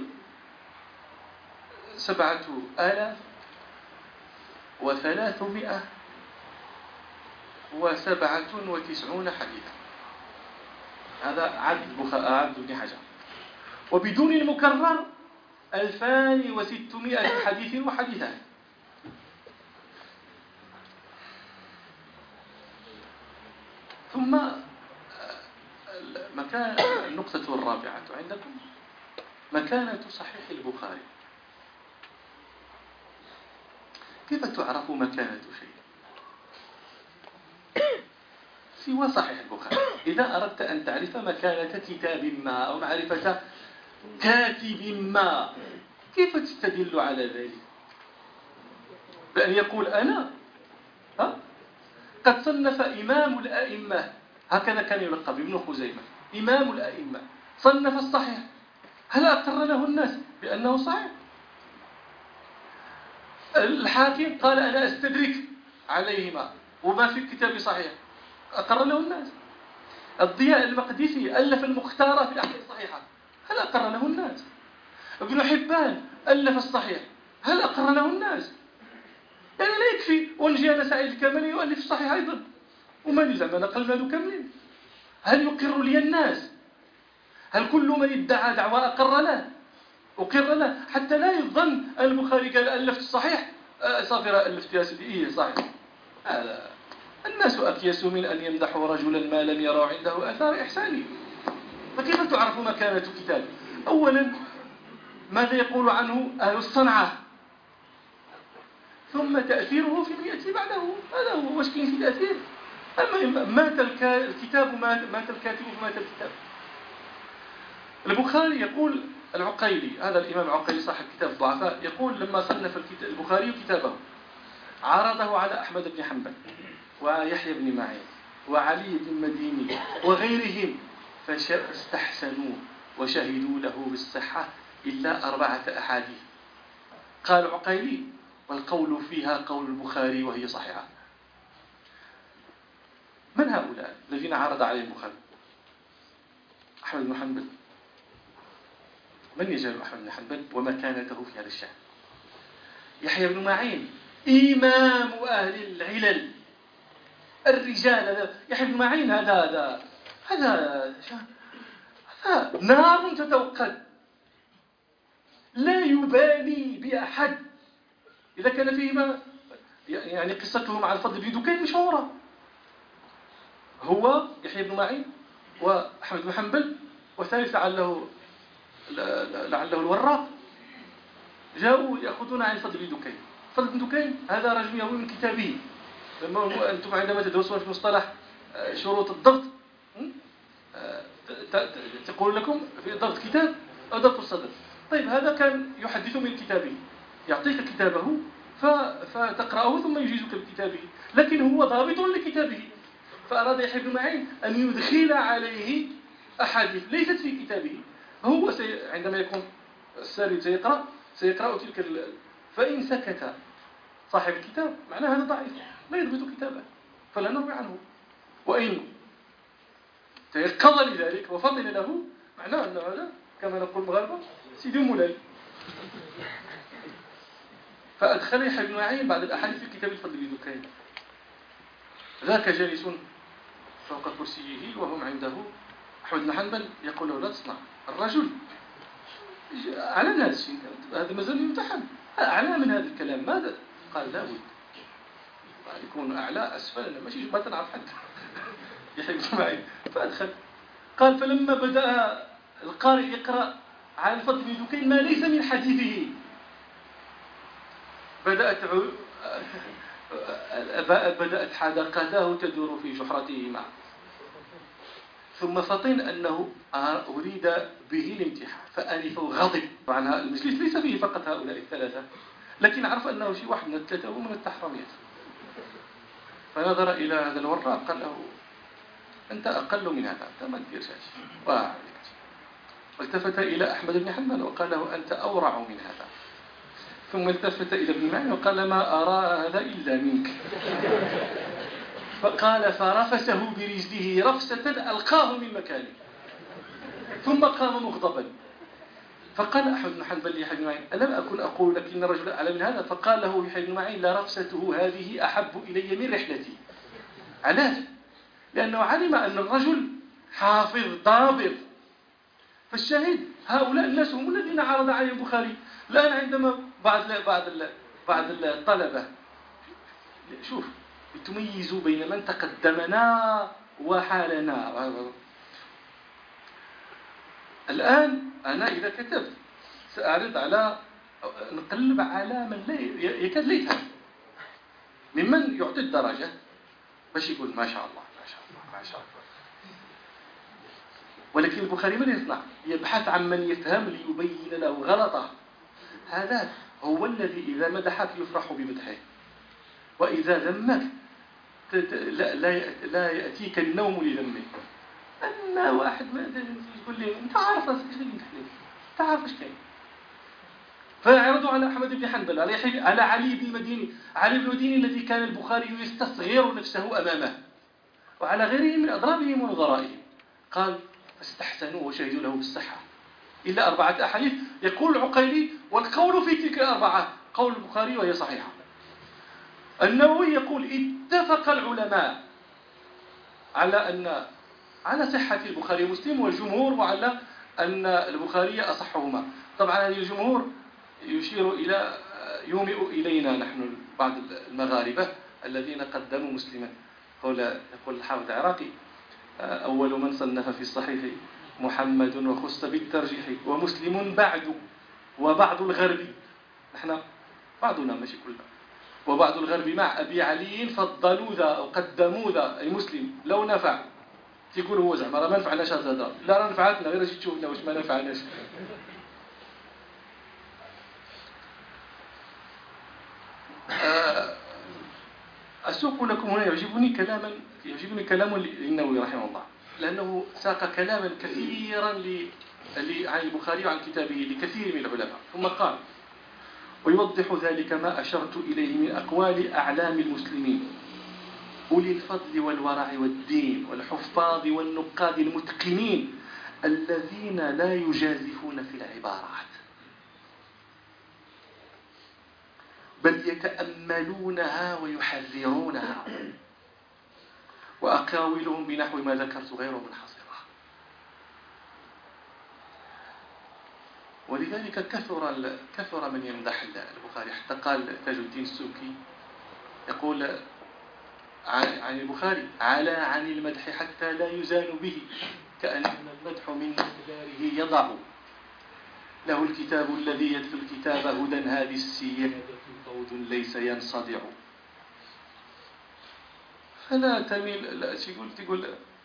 7,397 حديثا. هذا عد ابن حجر. وبدون المكرر 2,600 حديث وحديثان. ثم النقطة الرابعة عندكم مكانة صحيح البخاري. كيف تعرف مكانة شيء سوى صحيح البخاري؟ إذا أردت أن تعرف مكانة كتاب ما أو معرفة كاتب ما، كيف تستدل على ذلك؟ بأن يقول: أنا قد صنف إمام الأئمة، هكذا كان يلقب ابن خزيمة، إمام الأئمة، صنف الصحيح. هل أقر له الناس بأنه صحيح؟ الحاكم قال أنا أستدرك عليهما وما في الكتاب صحيح، أقر له الناس. الضياء المقدسي ألف المختارة في الأحاديث الصحيحة، هل أقر له الناس؟ ابن حبان ألف الصحيح، هل أقر له الناس؟ يعني لا يكفي ونجي أنا سعيد الكمالي يؤلف الصحيح أيضا، وما نزعم نقل ماذا كاملين. هل يقر لي الناس؟ هل كل من ادعى دعوى أقر له؟ أقر له حتى لا يظن البخاري قال ألفت الصحيح صافي ألفت يا سيدي إيه صحيح. هذا الناس أكيس من أن يمدحوا رجلا ما لم يروا عنده آثار إحسانه. فكيف تعرف مكانة كتاب؟ أولا ماذا يقول عنه أهل الصنعة، ثم تأثيره في من يأتي بعده. هذا هو واش كاين في تأثير. أما مات الكتاب مات الكاتب فمات الكتاب. البخاري يقول العقيلي، هذا الإمام العقيلي صاحب كتاب الضعفاء، يقول لما صنف البخاري كتابه عرضه على أحمد بن حنبل ويحيى بن معين وعلي بن مديني وغيرهم فاستحسنوه وشهدوا له بالصحة إلا 4 أحاديث. قال عقيلي والقول فيها قول البخاري وهي صحيحة. من هؤلاء الذين عرض عليهم البخاري؟ أحمد بن حنبل. من يجهل أحمد بن حنبل ومكانته في هذا الشأن؟ يحيى بن معين إمام أهل العلل الرجال. يحيى بن معين هذا نار تتوقد، لا يبالي بأحد. إذا كان فيهما يعني قصته مع الفضل بن دكين مشهورة، هو يحيى بن معين وأحمد بن حنبل وثالث لعله الوراق، جاءوا يأخذون عن فضل بن دكين. فضل بن دكين هذا رجل يروي من كتابه. لما أنتم عندما تدرسون في مصطلح شروط الضبط تقول لكم في ضبط كتاب أو ضبط الصدر. طيب هذا كان يحدث من كتابه، يعطيك كتابه فتقرأه ثم يجيزك بكتابه، لكن هو ضابط لكتابه. فأراد يحيى بن معين أن يدخل عليه أحاديث ليست في كتابه. هو عندما يكون السارد سيقرأ تلك فإن سكت صاحب الكتاب معناه هذا ضعيف لا يضبط كتابه فلا نروي عنه، وإن تيقظ لذلك وفضل له معناه أنه هذا كما نقول المغاربة سيدي مولاي. فأدخل يحيى بن معين بعد الأحاديث في كتاب الفضل بن دكين. ذاك جالس فوق كرسيه وهم عنده. أحمد بن حنبل يقول له لا تصنع، الرجل أعلن هذا الشيء، هذا مازال يمتحن، أعلى من هذا الكلام ماذا؟ قال لا بد يكون أعلى أسفل، ماشي ما تنعرف حد. يحيى بن معين فأدخل. قال فلما بدأ القارئ يقرأ على الفضل بن دكين ما ليس من حديثه بدأت حدقته تدور في جحرته معه. ثم فطن أنه أريد به الامتحان فأنف وغضب. طبعا المجلس ليس فيه فقط هؤلاء الثلاثة، لكن عرف أنه شيء واحد من الثلاثة ومن التحرميات. فنظر إلى هذا الوراق قال له أنت أقل من هذا، أنت ما تدير شيء. والتفت إلى أحمد بن حنبل وقال له أنت أورع من هذا. ثم التفت إلى ابن معين وقال ما أرى هذا إلا منك. فقال فرفسه برجله رفسة ألقاه من مكانه، ثم قام مغضبا. فقال أحمد بن حنبل ليحيى بن معين ألم أكن أقول لك إن الرجل أعلى من هذا؟ فقال له يحيى بن معين لرفسته هذه أحب إلي من رحلتي. علاش؟ لأنه علم أن الرجل حافظ ضابط. فالشاهد هؤلاء الناس هم الذين عرض عليهم البخاري. الآن عندما بعض الطلبة شوف تميزوا بين من تقدمنا وحالنا. الآن أنا إذا كتبت سأعرض نقلب على من لا يكاد لا يفهم، ممن يعطي الدرجة باش يقول ما شاء الله ما شاء الله ما شاء الله. ولكن البخاري ماذا يصنع؟ يبحث عن من يفهم ليبين له غلطه. هذا هو الذي إذا مدحك يفرح بمدحه، وإذا ذمك لا يأتيك النوم لذمه. أنا واحد ما يقول لي أنت عارف راسك ايش اللي نحلف، أنت عارف ايش كاين. فيعرض على أحمد بن حنبل، على علي بن المديني، علي بن المديني الذي كان البخاري يستصغر نفسه أمامه، وعلى غيره من أضرابهم ونظرائهم. قال فاستحسنوا وشهدوا له بالصحة إلا 4 أحاديث. يقول العقيلي والقول في تلك ال4 قول البخاري وهي صحيحة. النووي يقول اتفق العلماء على صحة البخاري ومسلم، والجمهور وعلى أن البخاري أصحهما. طبعا هذه الجمهور يومئ إلينا نحن بعض المغاربة الذين قدموا مسلما. يقول الحافظ العراقي أول من صنف في الصحيح محمد وخص بالترجيح ومسلم بعد وبعض الغرب. نحن بعضنا ماشي كلنا. وبعض الغرب مع أبي علي فضلوا ذا أو قدموا ذا أي مسلم لو نفع. تيقول هو زعما ما نفعناش هذا الهضره، لا راه نفعتنا غير اجي تشوفنا واش ما نفعناش. أسوق لكم هنا يعجبني كلام النووي رحمه الله، لأنه ساق كلاما كثيرا عن البخاري وعن كتابه لكثير من العلماء. ثم قال ويوضح ذلك ما أشرت إليه من أقوال أعلام المسلمين أولي الفضل والورع والدين والحفاظ والنقاد المتقنين الذين لا يجازفون في العبارات بل يتأملونها ويحررونها، وأقاولهم بنحو ما ذكرت غير منحصرة. ولذلك كثر من يمدح البخاري، حتى قال تاج الدين السوكي يقول عن البخاري على عن المدح حتى لا يزال به، كأن المدح من مقداره يضع له الكتاب الذي يدفي الكتاب هدى هذه السيادة فوض ليس ينصدع. فلا تميل، لا تقول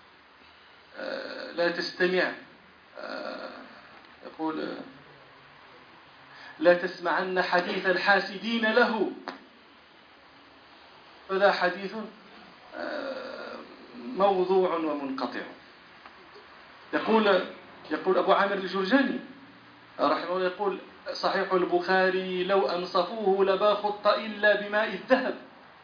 لا تستمع، يقول لا تسمعن حديث الحاسدين له فذا حديث موضوع ومنقطع. يقول أبو عامر الجرجاني رحمه الله يقول صحيح البخاري لو أنصفوه لما خط إلا بماء الذهب.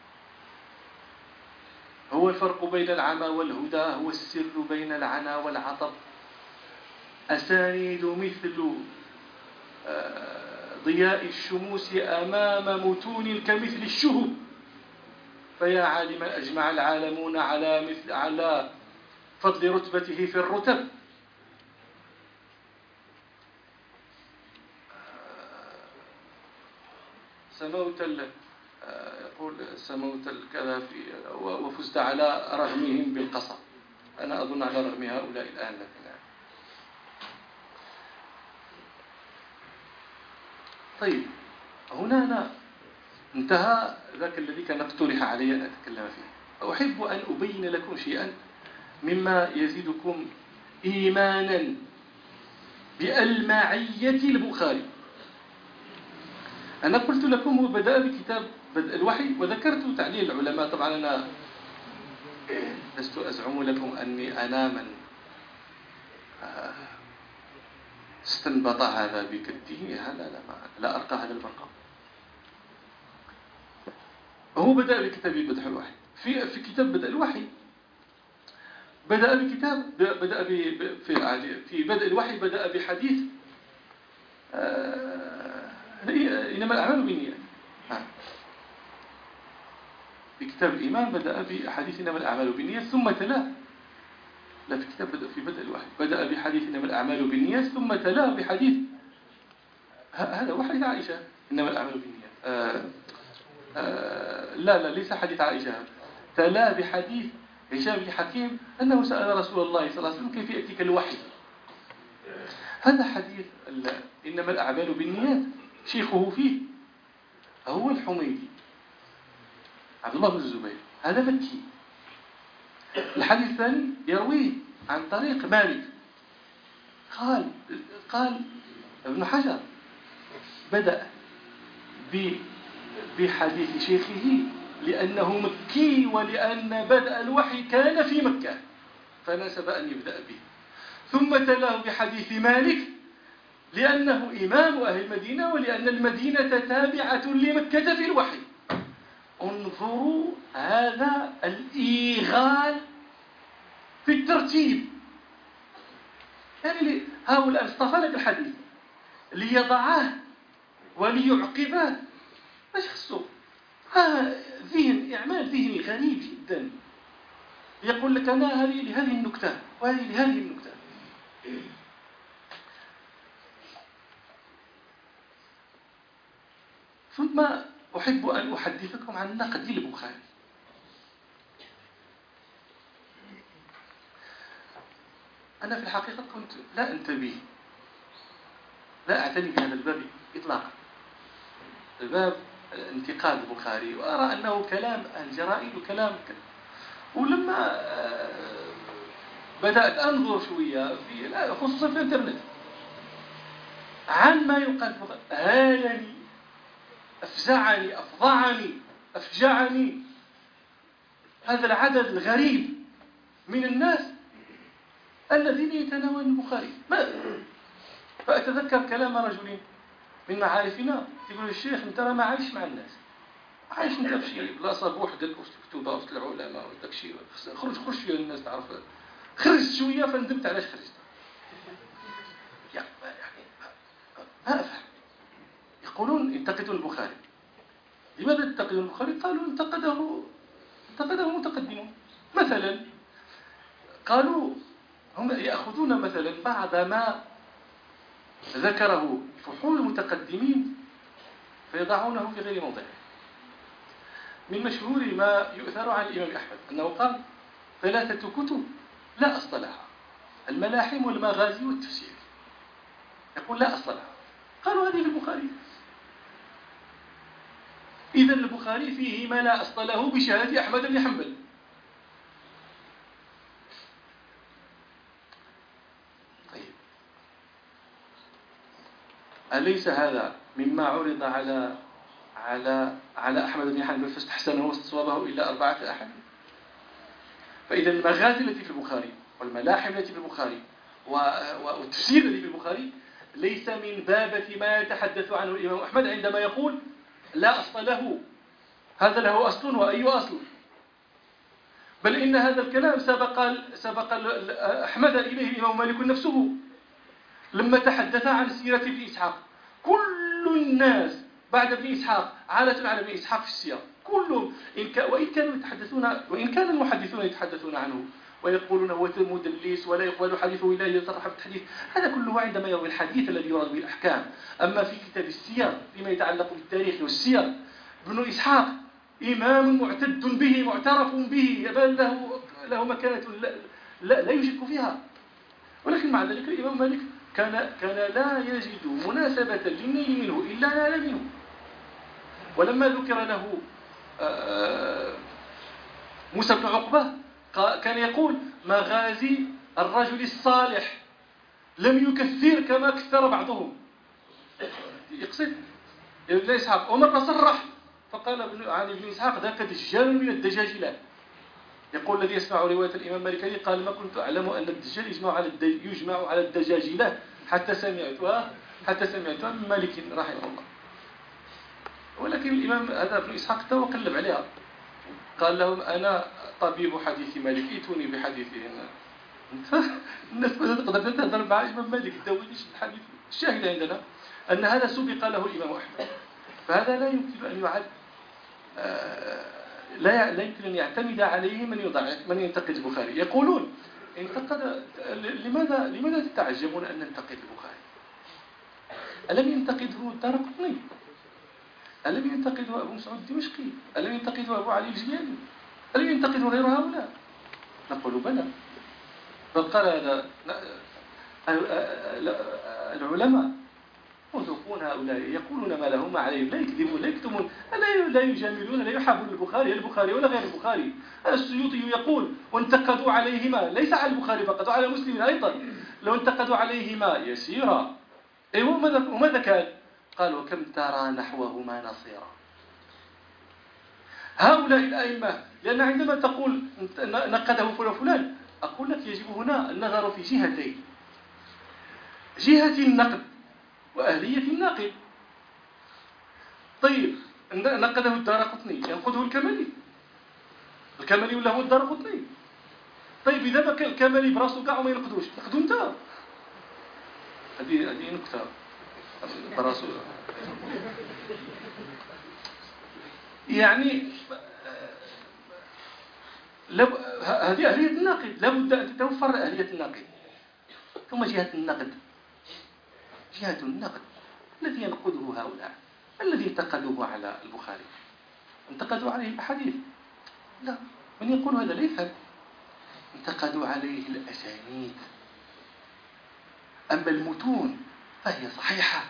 هو الفرق بين العمى والهدى، هو السر بين العنا والعطب. أسانيد مثل ضياء الشموس أمام متون كمثل الشهب، فيا عالما أجمع العالمون على فضل رتبته في الرتب. يقول سموت الكذا وفزت على رغمهم بالقصر. أنا أظن على رغم هؤلاء الآن، لكن طيب هنا أنا انتهى ذاك الذي كان اقترح علي أن أتكلم فيه. أحب أن أبين لكم شيئا مما يزيدكم إيمانا بألمعية البخاري. أنا قلت لكم هو بدأ بكتاب بدء الوحي، وذكرت تعليل العلماء. طبعا أنا لست أزعم لكم أني أنا من استنبط هذا بكده، لا أرقى هذا المرقى. هو بدأ بكتاب بدء الوحي. في كتاب بدء الوحي في بدء الوحي بدأ بحديث إنما الأعمال بالنيات. في كتاب الإيمان بدأ بحديث إنما الأعمال بالنيات، ثم تلا في كتاب في بدء الوحي بدأ بحديث إنما الأعمال بالنيات، ثم تلا بحديث هذا هو حديث عائشة إنما الأعمال بالنيات. لا ليس حديث عائشة. تلا بحديث هشام بن حكيم أنه سأل رسول الله صلى الله عليه وسلم كيف يأتيك الوحي. هذا حديث إنما الأعمال بالنيات شيخه فيه هو الحميدي عبد الله بن الزبير، هذا مكي. الحديث الثاني يرويه عن طريق مالك. قال ابن حجر بدأ بحديث شيخه لأنه مكي، ولأن بدء الوحي كان في مكة فناسب أن يبدأ به. ثم تلاه بحديث مالك لأنه إمام أهل المدينة، ولأن المدينة تابعة لمكة في الوحي. انظروا هذا الإيغال في الترتيب. يعني هؤلاء اصطفى لك الحديث ليضعه وليعقبه، ايش خصو؟ ذهن إعمال ذهني غريب جدا. يقول لك أنا هذه لهذه النكتة وهذه لهذه النكتة. ثم أحب أن أحدثكم عن نقد البخاري. أنا في الحقيقة كنت لا أنتبه، لا أعتني بهذا الباب إطلاقا، الباب انتقاد البخاري، وأرى أنه كلام الجرائد وكلام ولما بدأت أنظر شوية خصوصا في الإنترنت عن ما يقال هالني، أفزعني، أفضعني، أفجعني هذا العدد الغريب من الناس الذين يتناولون البخاري. فأتذكر كلام رجل من معارفنا يقول الشيخ أنت ما عايش مع الناس، عايش أنت في شيء بلاصة بوحدك وسط كتبة وسط العلماء وداك الشيء، خرج فيها الناس تعرف. خرجت شوية فندمت علاش خرجت. يعني ما أفهم. يقولون ينتقدون البخاري. لماذا ينتقدون البخاري؟ قالوا انتقده متقدمون. مثلا قالوا هم يأخذون مثلا بعض ما ذكره فحول المتقدمين فيضعونه في غير موضعه. من مشهور ما يؤثر عن الإمام أحمد أنه قال 3 كتب لا أصل لها: الملاحم والمغازي والتفسير. يقول لا أصل لها. قالوا هذه في البخاري. إذن البخاري فيه ما لا أصل له بشهادة أحمد بن حنبل. طيب، أليس هذا مما عرض على أحمد بن حنبل فاستحسنه واستصوابه إلا 4 أحاديث؟ فإذا المغازي التي في البخاري والملاحم التي في البخاري والتفسير الذي في البخاري ليس من بابة ما يتحدث عنه الإمام أحمد عندما يقول لا أصل له. هذا له أصل، وأي أصل؟ بل إن هذا الكلام سبق أحمد إليه الإمام مالك نفسه لما تحدث عن سيرة ابن إسحاق. كل الناس بعد ابن إسحاق عالة على ابن إسحاق في السيرة كلهم، وإن كان المحدثون يتحدثون عنه ويقولون هو مدلس ولا يقبل حديثه إلا إذا صرح بالحديث. هذا كله عندما يروي الحديث الذي يراد به الأحكام. أما في كتاب السير فيما يتعلق بالتاريخ والسير، ابن إسحاق إمام معتد به معترف به، بل له مكانة لا يشك فيها. ولكن مع ذلك الإمام مالك كان لا يجد مناسبة للنيل منه إلا نال منه. ولما ذكر له موسى بن عقبة كان يقول مغازي الرجل الصالح لم يكثر كما كثر بعضهم. يقصد ابن إسحاق. ومرة صرح فقال عن ابن إسحاق ذاك دجال من الدجاجلة. يقول الذي يسمع رواية الإمام مالك قال ما كنت أعلم أن الدجال يجمع على الدجاجلة حتى سمعتها من مالك رحمه الله. ولكن الإمام هذا ابن إسحاق تو قلب عليها، قال لهم أنا طبيب حديث مالك ائتوني بحديثه. الناس تقدر تهضر مع الإمام مالك تدونيش الحديث. الشاهد عندنا أن هذا سبق له الإمام أحمد، فهذا لا يمكن أن يعد لا يمكن أن يعتمد عليه من ينتقد البخاري. يقولون لماذا تتعجبون أن ننتقد البخاري؟ ألم ينتقده الدارقطني؟ ألم ينتقده أبو مسعود الدمشقي؟ ألم ينتقده أبو علي الجبياني؟ ألم ينتقده غير هؤلاء؟ نقول بلى. بل قال هذا العلماء موثوقون هؤلاء يقولون ما لهم ما عليهم، لا يكذبون لا يكتمون، لا يجاملون لا يحابون البخاري ولا غير البخاري. السيوطي يقول وانتقدوا عليهما ليس على البخاري فقط وعلى مسلم أيضا، لو انتقدوا عليهما يسيرا. وماذا كان؟ قال وكم ترى نحوهما نصيرا. هؤلاء الأئمة، لأن عندما تقول نقده فلان أقول لك يجب هنا النظر في جهتين: جهة النقد وأهلية الناقد. طيب نقده الدارقطني ينقده الكمالي، الكمالي ولا هو الدارقطني؟ طيب إذا ما كان الكمالي براسو كاع وما ينقدوش، نقدو أنت. هذه نكتة براسو. يعني هذه أهلية الناقد، لابد أن تتوفر أهلية الناقد. ثم جهة النقد، جهة النقد الذي ينقده هؤلاء الذي انتقدوه على البخاري، انتقدوا عليه الأحاديث؟ لا، من يقول هذا لا يفهم. انتقدوا عليه الأسانيد، أما المتون فهي صحيحة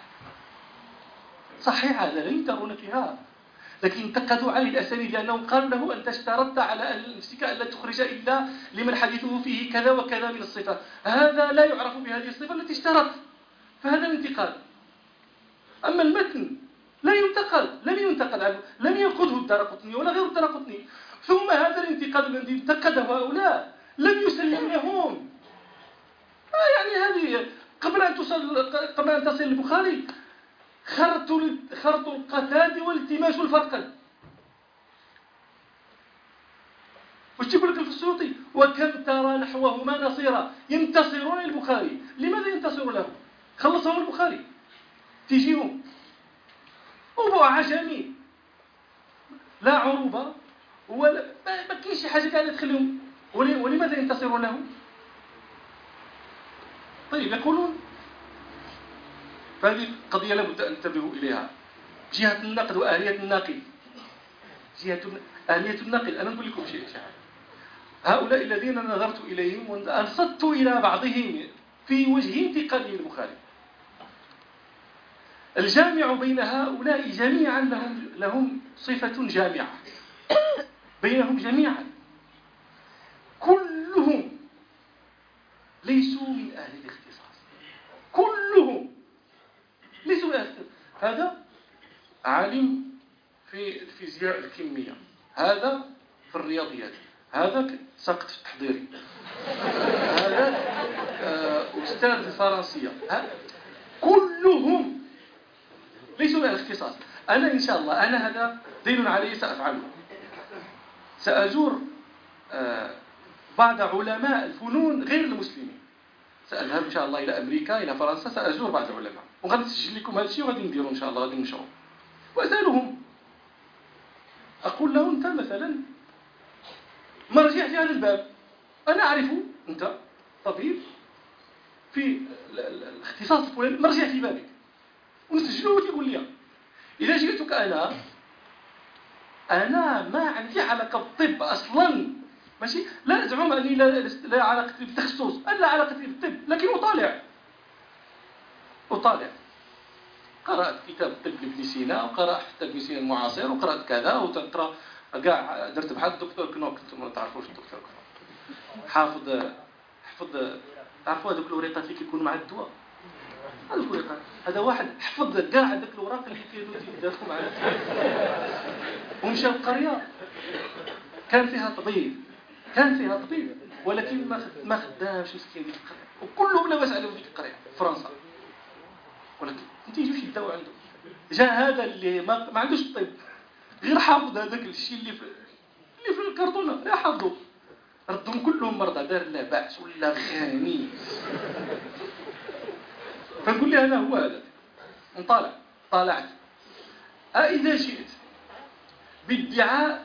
صحيحة لا ينكرون فيها، لكن انتقدوا عليه الأسانيد لأنهم قالوا له أنت اشترطت على نفسك أن لا تخرج إلا لمن حديثه فيه كذا وكذا من الصفة، هذا لا يعرف بهذه الصفة التي اشترط، فهذا الانتقاد. أما المتن لا ينتقد، لم ينتقد عنه، لم ينقده الدارقطني ولا غير الدارقطني. ثم هذا الانتقاد الذي انتقده هؤلاء لم يسلم لهم. يعني هذه قبل أن تصل البخاري خرط القتاد والتماس الفرقد. وش يقول لك في السيوطي؟ وكم ترى نحوهما نصيرا ينتصرون للبخاري. لماذا ينتصرون له؟ خلصهم البخاري تيجيهم وبو عجمي لا عروبة ولا ما كاينش شي حاجة كانت تخليهم، ولماذا ينتصرون له؟ طيب يقولون فهذه قضية لابد أن تنتبهوا إليها. جهة النقد وآلية الناقد. جهة آلية الناقد، أنا نقول لكم شيء. هؤلاء الذين نظرت إليهم وأنصت إلى بعضهم في وجه انتقاد البخاري، الجامع بين هؤلاء جميعا لهم صفة جامعة بينهم جميعا، كلهم ليسوا من أهل الاختصاص، كلهم ليسوا من أهل الاختصاص. هذا عالم في الفيزياء الكيمياء، هذا في الرياضيات، هذا سقط في التحضيري، هذا أستاذ الفرنسية، كلهم ليسوا من أهل الاختصاص. أنا إن شاء الله أنا هذا دين علي سأفعله، سأزور بعض علماء الفنون غير المسلمين، سأذهب إن شاء الله إلى أمريكا إلى فرنسا، سأزور بعض العلماء وغادي نسجل لكم هذا الشيء وغادي نديروا إن شاء الله، غادي نمشوا وأسألهم، أقول لهم أنت مثلا مرجع في هذا الباب، أنا أعرفه أنت طبيب في الاختصاص الفلاني، مرجع في بابك ونسجله وتقول لي. إذا جئتك أنا ما عندي علاقة بالطب أصلا، ماشي، لا أزعم أني لا علاقة بالتخصص، أنا لا علاقة بالطب، لكن أطالع. قرأت كتاب الطب لابن سينا، وقرأت حتى ابن سينا المعاصر، وقرأت كذا وتقرأ كاع، درت بحال الدكتور كنوك، انتم ما تعرفوش الدكتور كنوك، حفظ تعرفوا هذوك الوريقات اللي كيكونوا مع الدواء، هذوك الوريقات، هذا واحد حفظ كاع هذاك الوراق اللي كيدو تيدافعوا مع ومشى للقرية كان فيها طبيب ولكن ما خدامش مسكين ديك القرية، وكلهم لاباس عليهم ديك القرية في فرنسا، ولكن انت يجيوش يداو عنده. جاء هذا اللي ما عندوش الطب، غير حافظ هذاك الشيء اللي في الكرتونه، غير حافظه، ردهم كلهم مرضى، دار لا بأس ولا غني. فنقول لي أنا هو هذا، طالعت. إذا جئت بادعاء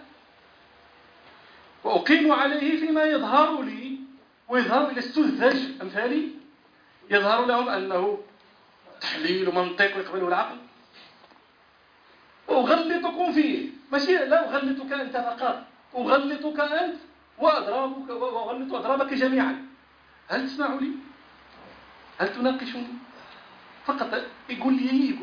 وأقيم عليه فيما يظهر لي ويظهر إلى السذج أمثالي، يظهر لهم أنه تحليل ومنطق ويقبله العقل، وأغلطكم فيه، ماشي لا أغلطك أنت فقط، أغلطك أنت وأغلط أضرابك جميعا. هل تسمع لي؟ هل تناقشني؟ فقط يقول لي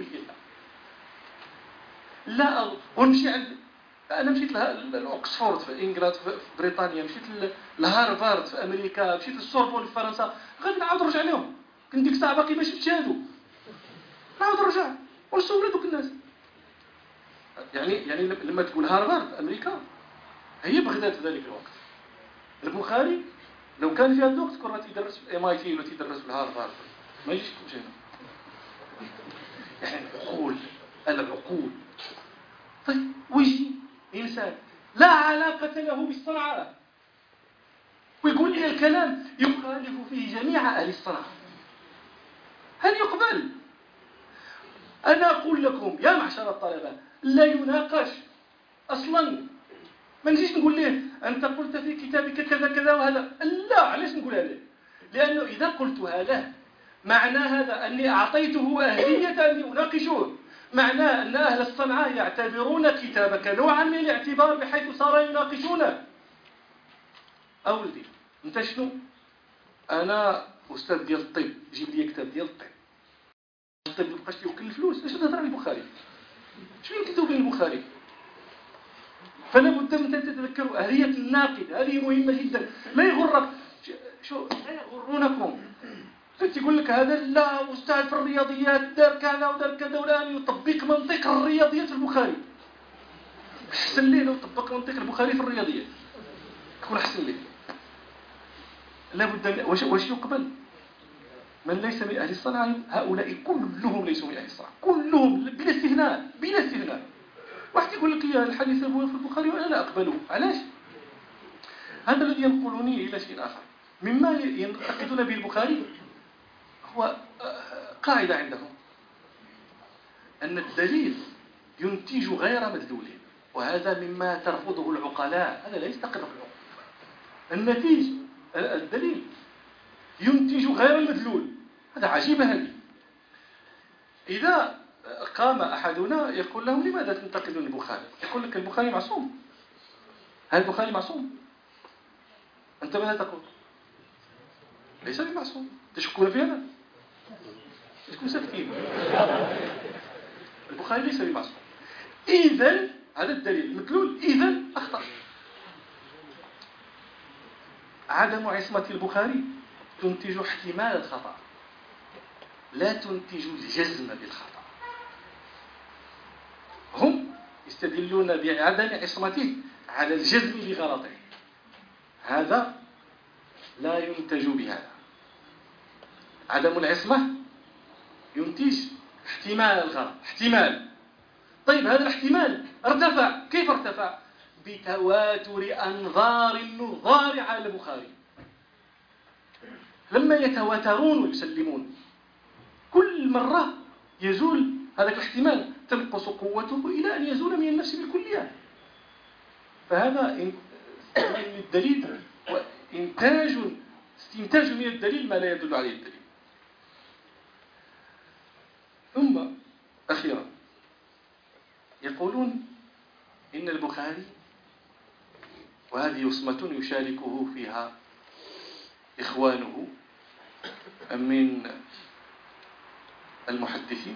لا ونمشي عند، أنا مشيت لأوكسفورد في إنجلترا في بريطانيا، مشيت لهارفارد في أمريكا، مشيت للسوربون في فرنسا، غادي نعاود نرجع لهم، كنت ديك الساعة باقي ما شفتش هادو، نعاود نرجع ونسول هذوك الناس. يعني لما تقول هارفارد في أمريكا هي بغداد في ذلك الوقت، البخاري لو كان في هذا الوقت كنا تيدرس في MIT ولا تيدرس في هارفارد، ما يجيش هنا. يعني العقول. طيب ويجي إنسان لا علاقة له بالصنعاء ويقول لي الكلام يخالف فيه جميع أهل الصنعاء، هل يقبل؟ أنا أقول لكم يا معشر الطلبة لا يناقش أصلا. ما نجيش نقول له أنت قلت في كتابك كذا كذا وهذا، لا. علاش نقولها له؟ لأنه إذا قلتها له معنى هذا أني أعطيته أهلية أن يناقشوه، معناه أن أهل الصنعاء يعتبرون كتابك نوعا من الاعتبار بحيث صار يناقشونه. أولدي أنت شنو؟ أنا أستاذ ديال الطب، جيب لي كتاب ديال الطب. الطب مابقاش يوكل الفلوس، اش تهضر على البخاري؟ شنو كتبوا بين البخاري؟ فلا بد من أن تتذكروا أهلية الناقد، هذه مهمة جدا. لا يغرك لا يغرونكم. تقول لك هذا لا أستاذ في الرياضيات دار كذا ودار كذا والآن يطبق منطق الرياضيات في البخاري. أحسن ليه لو طبق منطق البخاري في الرياضيات، تكون أحسن ليه. لا بد واش يقبل؟ من ليس من أهل الصنعة هؤلاء كلهم ليسوا من أهل الصنعة، كلهم بلا استثناء بلا استثناء. واحد يقول لك يا الحديث هو في البخاري وأنا لا أقبله. علاش؟ هذا الذي ينقلني إلى شيء آخر. مما ينتقدون به البخاري هو قاعدة عندهم أن الدليل ينتج غير مدلول، وهذا مما ترفضه العقلاء. هذا لا يستقر في النتيج. الدليل ينتج غير المدلول، هذا عجيب. هذه إذا قام أحدنا يقول لهم لماذا تنتقدون البخاري؟ يقول لك البخاري معصوم. هل البخاري معصوم؟ أنت ماذا تقول؟ ليس بمعصوم. تشكون في هذا؟ تكون ساكتين. البخاري ليس بمعصوم. إذن هذا الدليل المدلول. إذن أخطأ. عدم عصمة البخاري تنتج احتمال الخطأ، لا تنتج الجزم بالخطأ. هم يستدلون بعدم عصمته على الجزم بغلطه، هذا لا ينتج بهذا. عدم العصمة ينتج احتمال الغلط، احتمال. طيب هذا الاحتمال ارتفع. كيف ارتفع؟ بتواتر أنظار النظار على البخاري. لما يتواترون ويسلمون كل مرة يزول هذا الاحتمال، تنقص قوته إلى أن يزول من النفس بالكلية. فهذا الدليل استنتاج من الدليل ما لا يدل عليه الدليل. ثم أخيرا يقولون إن البخاري، وهذه وصمة يشاركه فيها إخوانه من المحدثين،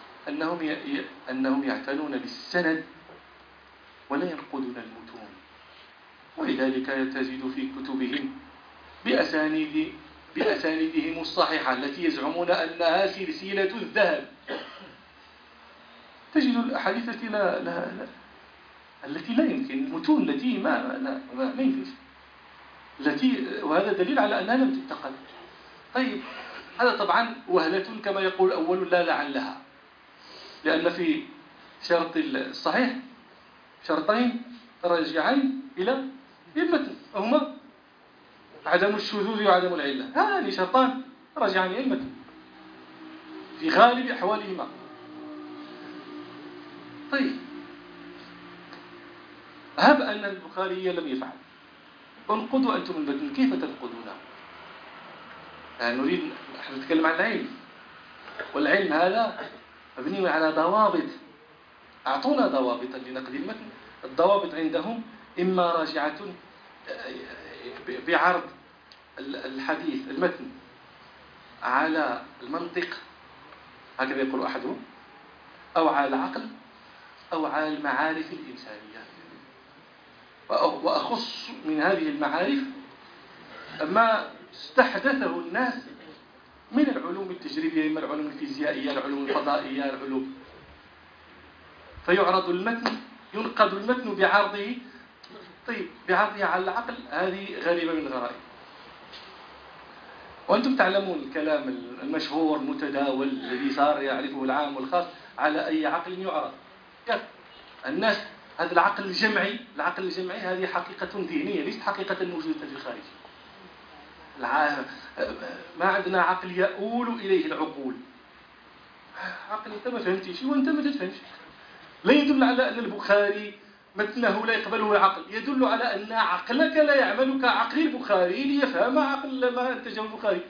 أنهم يعتنون بالسند ولا ينقدون المتون، ولذلك تجد في كتبهم بأسانيدهم الصحيحة التي يزعمون أنها سلسلة الذهب، تجد الأحاديث التي لا يمكن، المتون التي ما يمكن، وهذا دليل على أنها لم تنتقد. طيب هذا طبعا وهلة كما يقول الأول لا لعلها، لأن في شرط الصحيح شرطين راجعين إلى المتن، هما عدم الشذوذ وعدم العلة. هذان شرطان راجعان إلى المتن في غالب أحوالهما. طيب هب أن البخاري لم يفعل، انقضوا أنتم المتن، كيف تنقضونه؟ يعني نريد نحن نتكلم عن العلم، والعلم هذا مبني على ضوابط. أعطونا ضوابطا لنقد المتن. الضوابط عندهم إما راجعة بعرض الحديث المتن على المنطق، هكذا يقول أحدهم، أو على العقل، أو على المعارف الإنسانية. وأخص من هذه المعارف ما استحدثه الناس من العلوم التجريبية، من العلوم الفيزيائية، العلوم الفضائية، العلوم. فيعرض المتن، ينقد المتن بعرضه. طيب بعرضه على العقل، هذه غريبة من الغرائب. وأنتم تعلمون الكلام المشهور المتداول الذي صار يعرفه العام والخاص على أي عقل يعرض. الناس هذا العقل الجمعي هذه حقيقة ذهنية ليست حقيقة موجودة في الخارج. ما عندنا عقل يؤول إليه العقول. عقل أنت ما فهمتيش وأنت ما تفهمش. لا يدل على أن البخاري متنه لا يقبله العقل، يدل على أن عقلك لا يعمل كعقل البخاري ليفهم عقل ما أنتجه البخاري.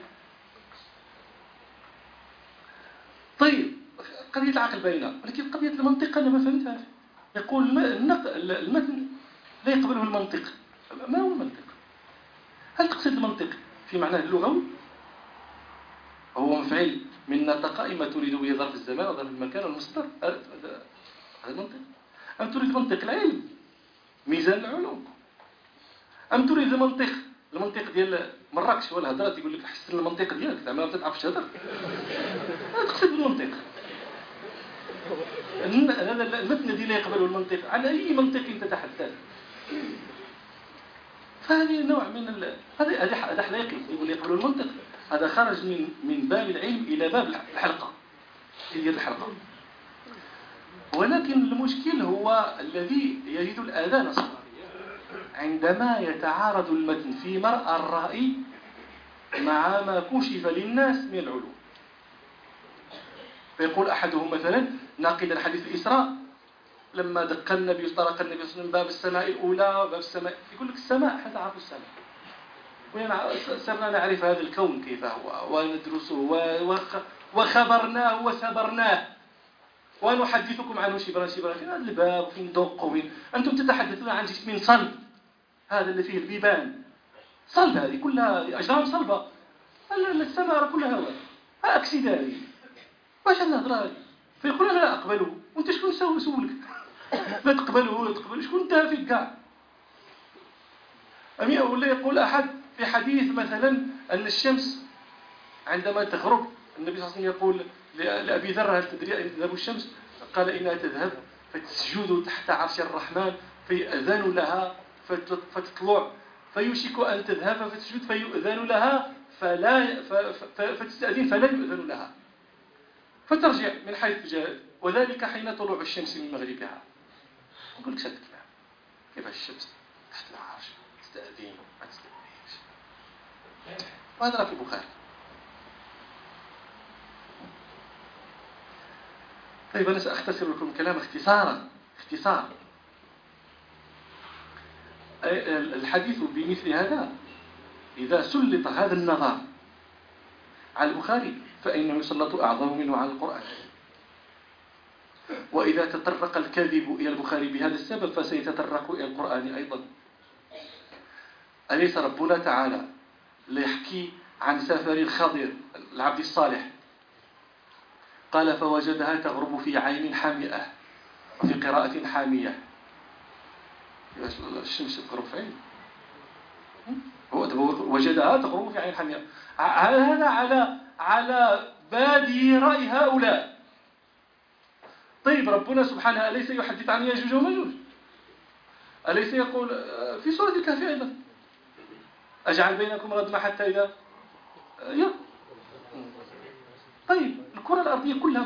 طيب قضية العقل باينة، ولكن قضية المنطق أنا ما فهمتهاش. يقول المتن لا يقبله المنطق. ما هو المنطق؟ هل تقصد المنطق في معناه اللغوي؟ هو مفعول من نطق إما تريد به ظرف الزمان وظرف المكان والمصدر. هذا المنطق. أم تريد منطق العلم ميزان العلوم؟ أم تريد المنطق ديال مراكش ولا هضرات يقول لك حسن المنطق ديالك زعما ما تتعرفش تهضر؟ هذا تقصد المنطق. هذا المتن الذي لا يقبله المنطق عن أي منطق تتحدث. فهذه نوع من هذا حلاقي يقول يقبل المنطق. هذا خرج من باب العلم إلى باب الحلقة. هي الحلقة. ولكن المشكل هو الذي يجد الآذان صغيرة عندما يتعارض المتن في مرأى الرأي مع ما كشف للناس من العلوم. فيقول أحدهم مثلا ناقدا حديث الإسراء لما طرق النبي صلى الله عليه وسلم من باب السماء الأولى وباب السماء، يقول لك السماء حتى عرف السماء وصرنا نعرف هذا الكون كيف هو وندرسه وخبرناه وسبرناه ونحدثكم عنه شبرا شبرا. فين هذا الباب وفين ندق وفين أنتم تتحدثون عن جسم صلب، هذا اللي فيه البيبان صلب، هذه كلها أجرام صلبة. السماء كلها هواء أكسداري. واش النهضرة هذه؟ فيقول أنا لا أقبله. وأنت شكون سولك؟ لا تقبله شكون انت فيك كاع؟ ولا يقول أحد في حديث مثلا أن الشمس عندما تغرب النبي صلى الله عليه وسلم يقول لأبي ذر هل تدري أين تذهب الشمس؟ قال إنها تذهب فتسجد تحت عرش الرحمن فيأذن لها فتطلع فيوشك أن تذهب فتسجد فيؤذن لها فتستأذن فلا يؤذن لها فترجع من حيث جاءت، وذلك حين طلوع الشمس من مغربها. نقول لك شد كلام كيف الشمس تحت العرش تستأذين ما تستأذينش. وهذا في البخاري. طيب أنا سأختصر لكم الكلام اختصار. الحديث بمثل هذا إذا سلط هذا النظر على البخاري فإنه يسلط أعظم منه على القرآن. وإذا تطرق الكذب إلى البخاري بهذا السبب فسيتطرق إلى القرآن أيضا. أليس ربنا تعالى ليحكي عن سفر الخضر العبد الصالح قال فوجدها تغرب في عين حامئة وفي قراءة حامية. الشمس تغرب في عين وجدها تغرب في عين حامية. هذا على بادي رأي هؤلاء. طيب ربنا سبحانه أليس يحدث عن ياجوج وماجوج؟ أليس يقول في سورة الكهف أيضا أجعل بينكم ردما حتى إذا طيب الكرة الأرضية كلها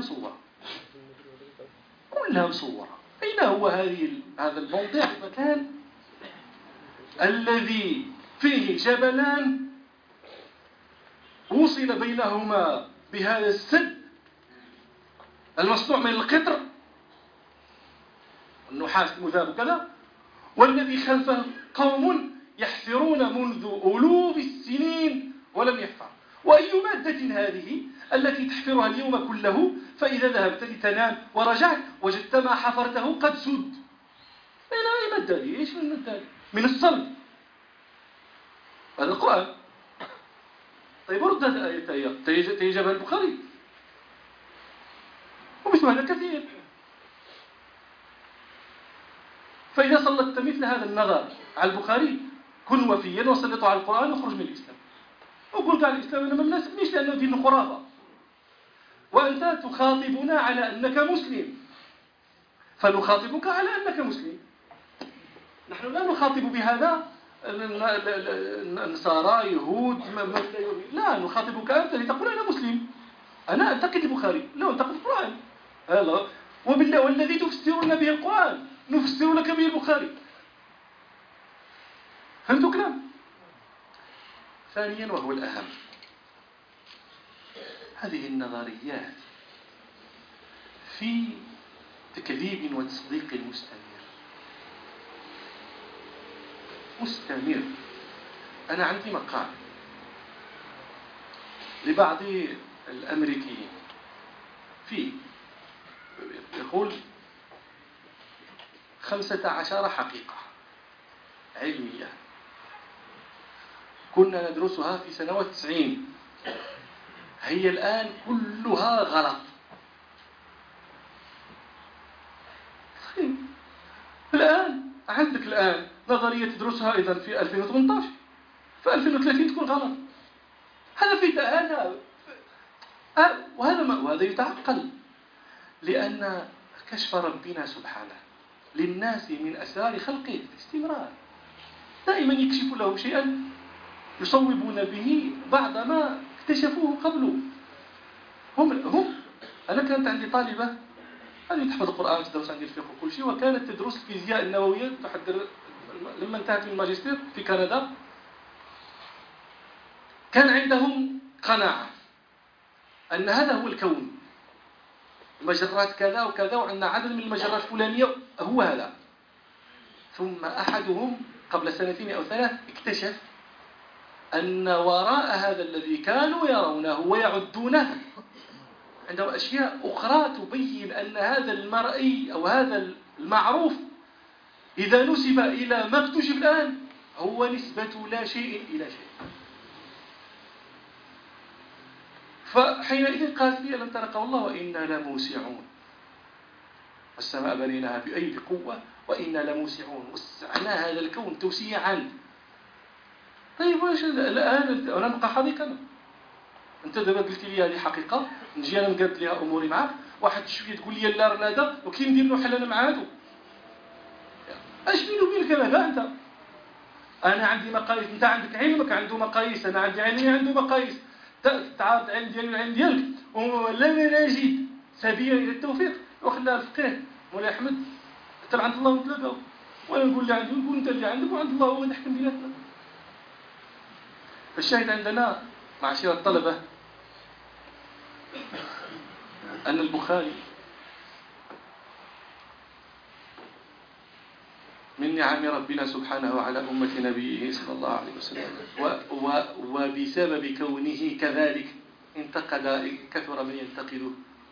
مصورة. أين هو هذا الموضع المكان الذي فيه جبلان وصل بينهما بهذا السد المصنوع من القطر النحاس المذاب كذا، والذي خلفه قوم يحفرون منذ ألوف السنين ولم يحفر. وأي مادة هذه التي تحفرها اليوم كله فإذا ذهبت لتنام ورجعت وجدت ما حفرته قد سد. أي مادة هذه؟ إيش من المادة؟ من الصلب. هذا القرآن. طيب رد هذه الآية تيجابها البخاري ومثل هذا كثير. فإذا سلطت مثل هذا النظر على البخاري كن وفيا وسلطه على القرآن وخرج من الإسلام. وقلت على الإسلام أنا ما مناسبنيش لأنه دين الخرافة، وأنت تخاطبنا على أنك مسلم فنخاطبك على أنك مسلم. نحن لا نخاطب بهذا النصارى يهود لا نخاطبك أنت لتقول أنا مسلم، أنا أنتقد البخاري، لا أنتقد القرآن. والذي تفسرون به القرآن نفسر لك به البخاري. فهمتوا كلام؟ ثانيا وهو الأهم، هذه النظريات في تكذيب وتصديق مستمر. أنا عندي مقال لبعض الأمريكيين فيه يقول 15 حقيقة علمية كنا ندرسها في سنوات 90 هي الآن كلها غلط. الآن عندك الآن نظرية تدرسها إذا في 2018 في 2030 تكون غلط. هذا في وهذا يتعقل، لأن كشف ربنا سبحانه للناس من أسرار خلقه باستمرار، دائما يكشف لهم شيئا يصوبون به بعض ما اكتشفوه قبله. أنا كانت عندي طالبة هذه تحفظ القرآن وتدرس عندي الفقه وكل شيء، وكانت تدرس الفيزياء النووية تحضر لما انتهت من الماجستير في كندا. كان عندهم قناعة أن هذا هو الكون، المجرات كذا وكذا، وعندنا عدد من المجرات الفلانية هو هذا. ثم أحدهم قبل 2 أو 3 اكتشف أن وراء هذا الذي كانوا يرونه ويعدونه عنده أشياء أخرى تبين أن هذا المرئي أو هذا المعروف إذا نسب إلى ما اكتشف الآن هو نسبة لا شيء إلى شيء. فحينئذ قالت لي ألم ترى قول الله وإنا لموسعون والسماء بنيناها بأيدي قوة وإنا لموسعون، وسعنا هذا الكون توسيعا. طيب واش الآن أنا نبقى حديقا؟ أنت دابا قلت لي هذه حقيقة، نجي أنا نقاد لها أموري معك، واحد شوية تقول لي لا رانا هذا وكي ندير له حل أنا مع هادو؟ اش بيني وبينك أنا أنت؟ أنا عندي مقاييس، أنت عندك علمك عنده مقاييس، أنا عندي علمي عنده مقاييس، تعارض العلم ديالي والعلم ديالك ولم نجد سبيلا إلى التوفيق. وخلى الفقيه مولاي أحمد حتى عند الله نتلاقاو، وأنا نقول اللي عندي ونقول أنت اللي عندك، وعند الله هو يحكم بيناتنا. فالشاهد عندنا معاشر الطلبة أن البخاري من نعم ربنا سبحانه على أمة نبيه صلى الله عليه وسلم، وبسبب كونه كذلك انتقد كثر من ينتقده،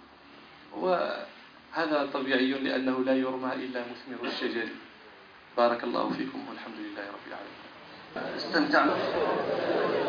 وهذا طبيعي لأنه لا يرمى إلا مثمر الشجر. بارك الله فيكم والحمد لله رب العالمين. استمتعنا.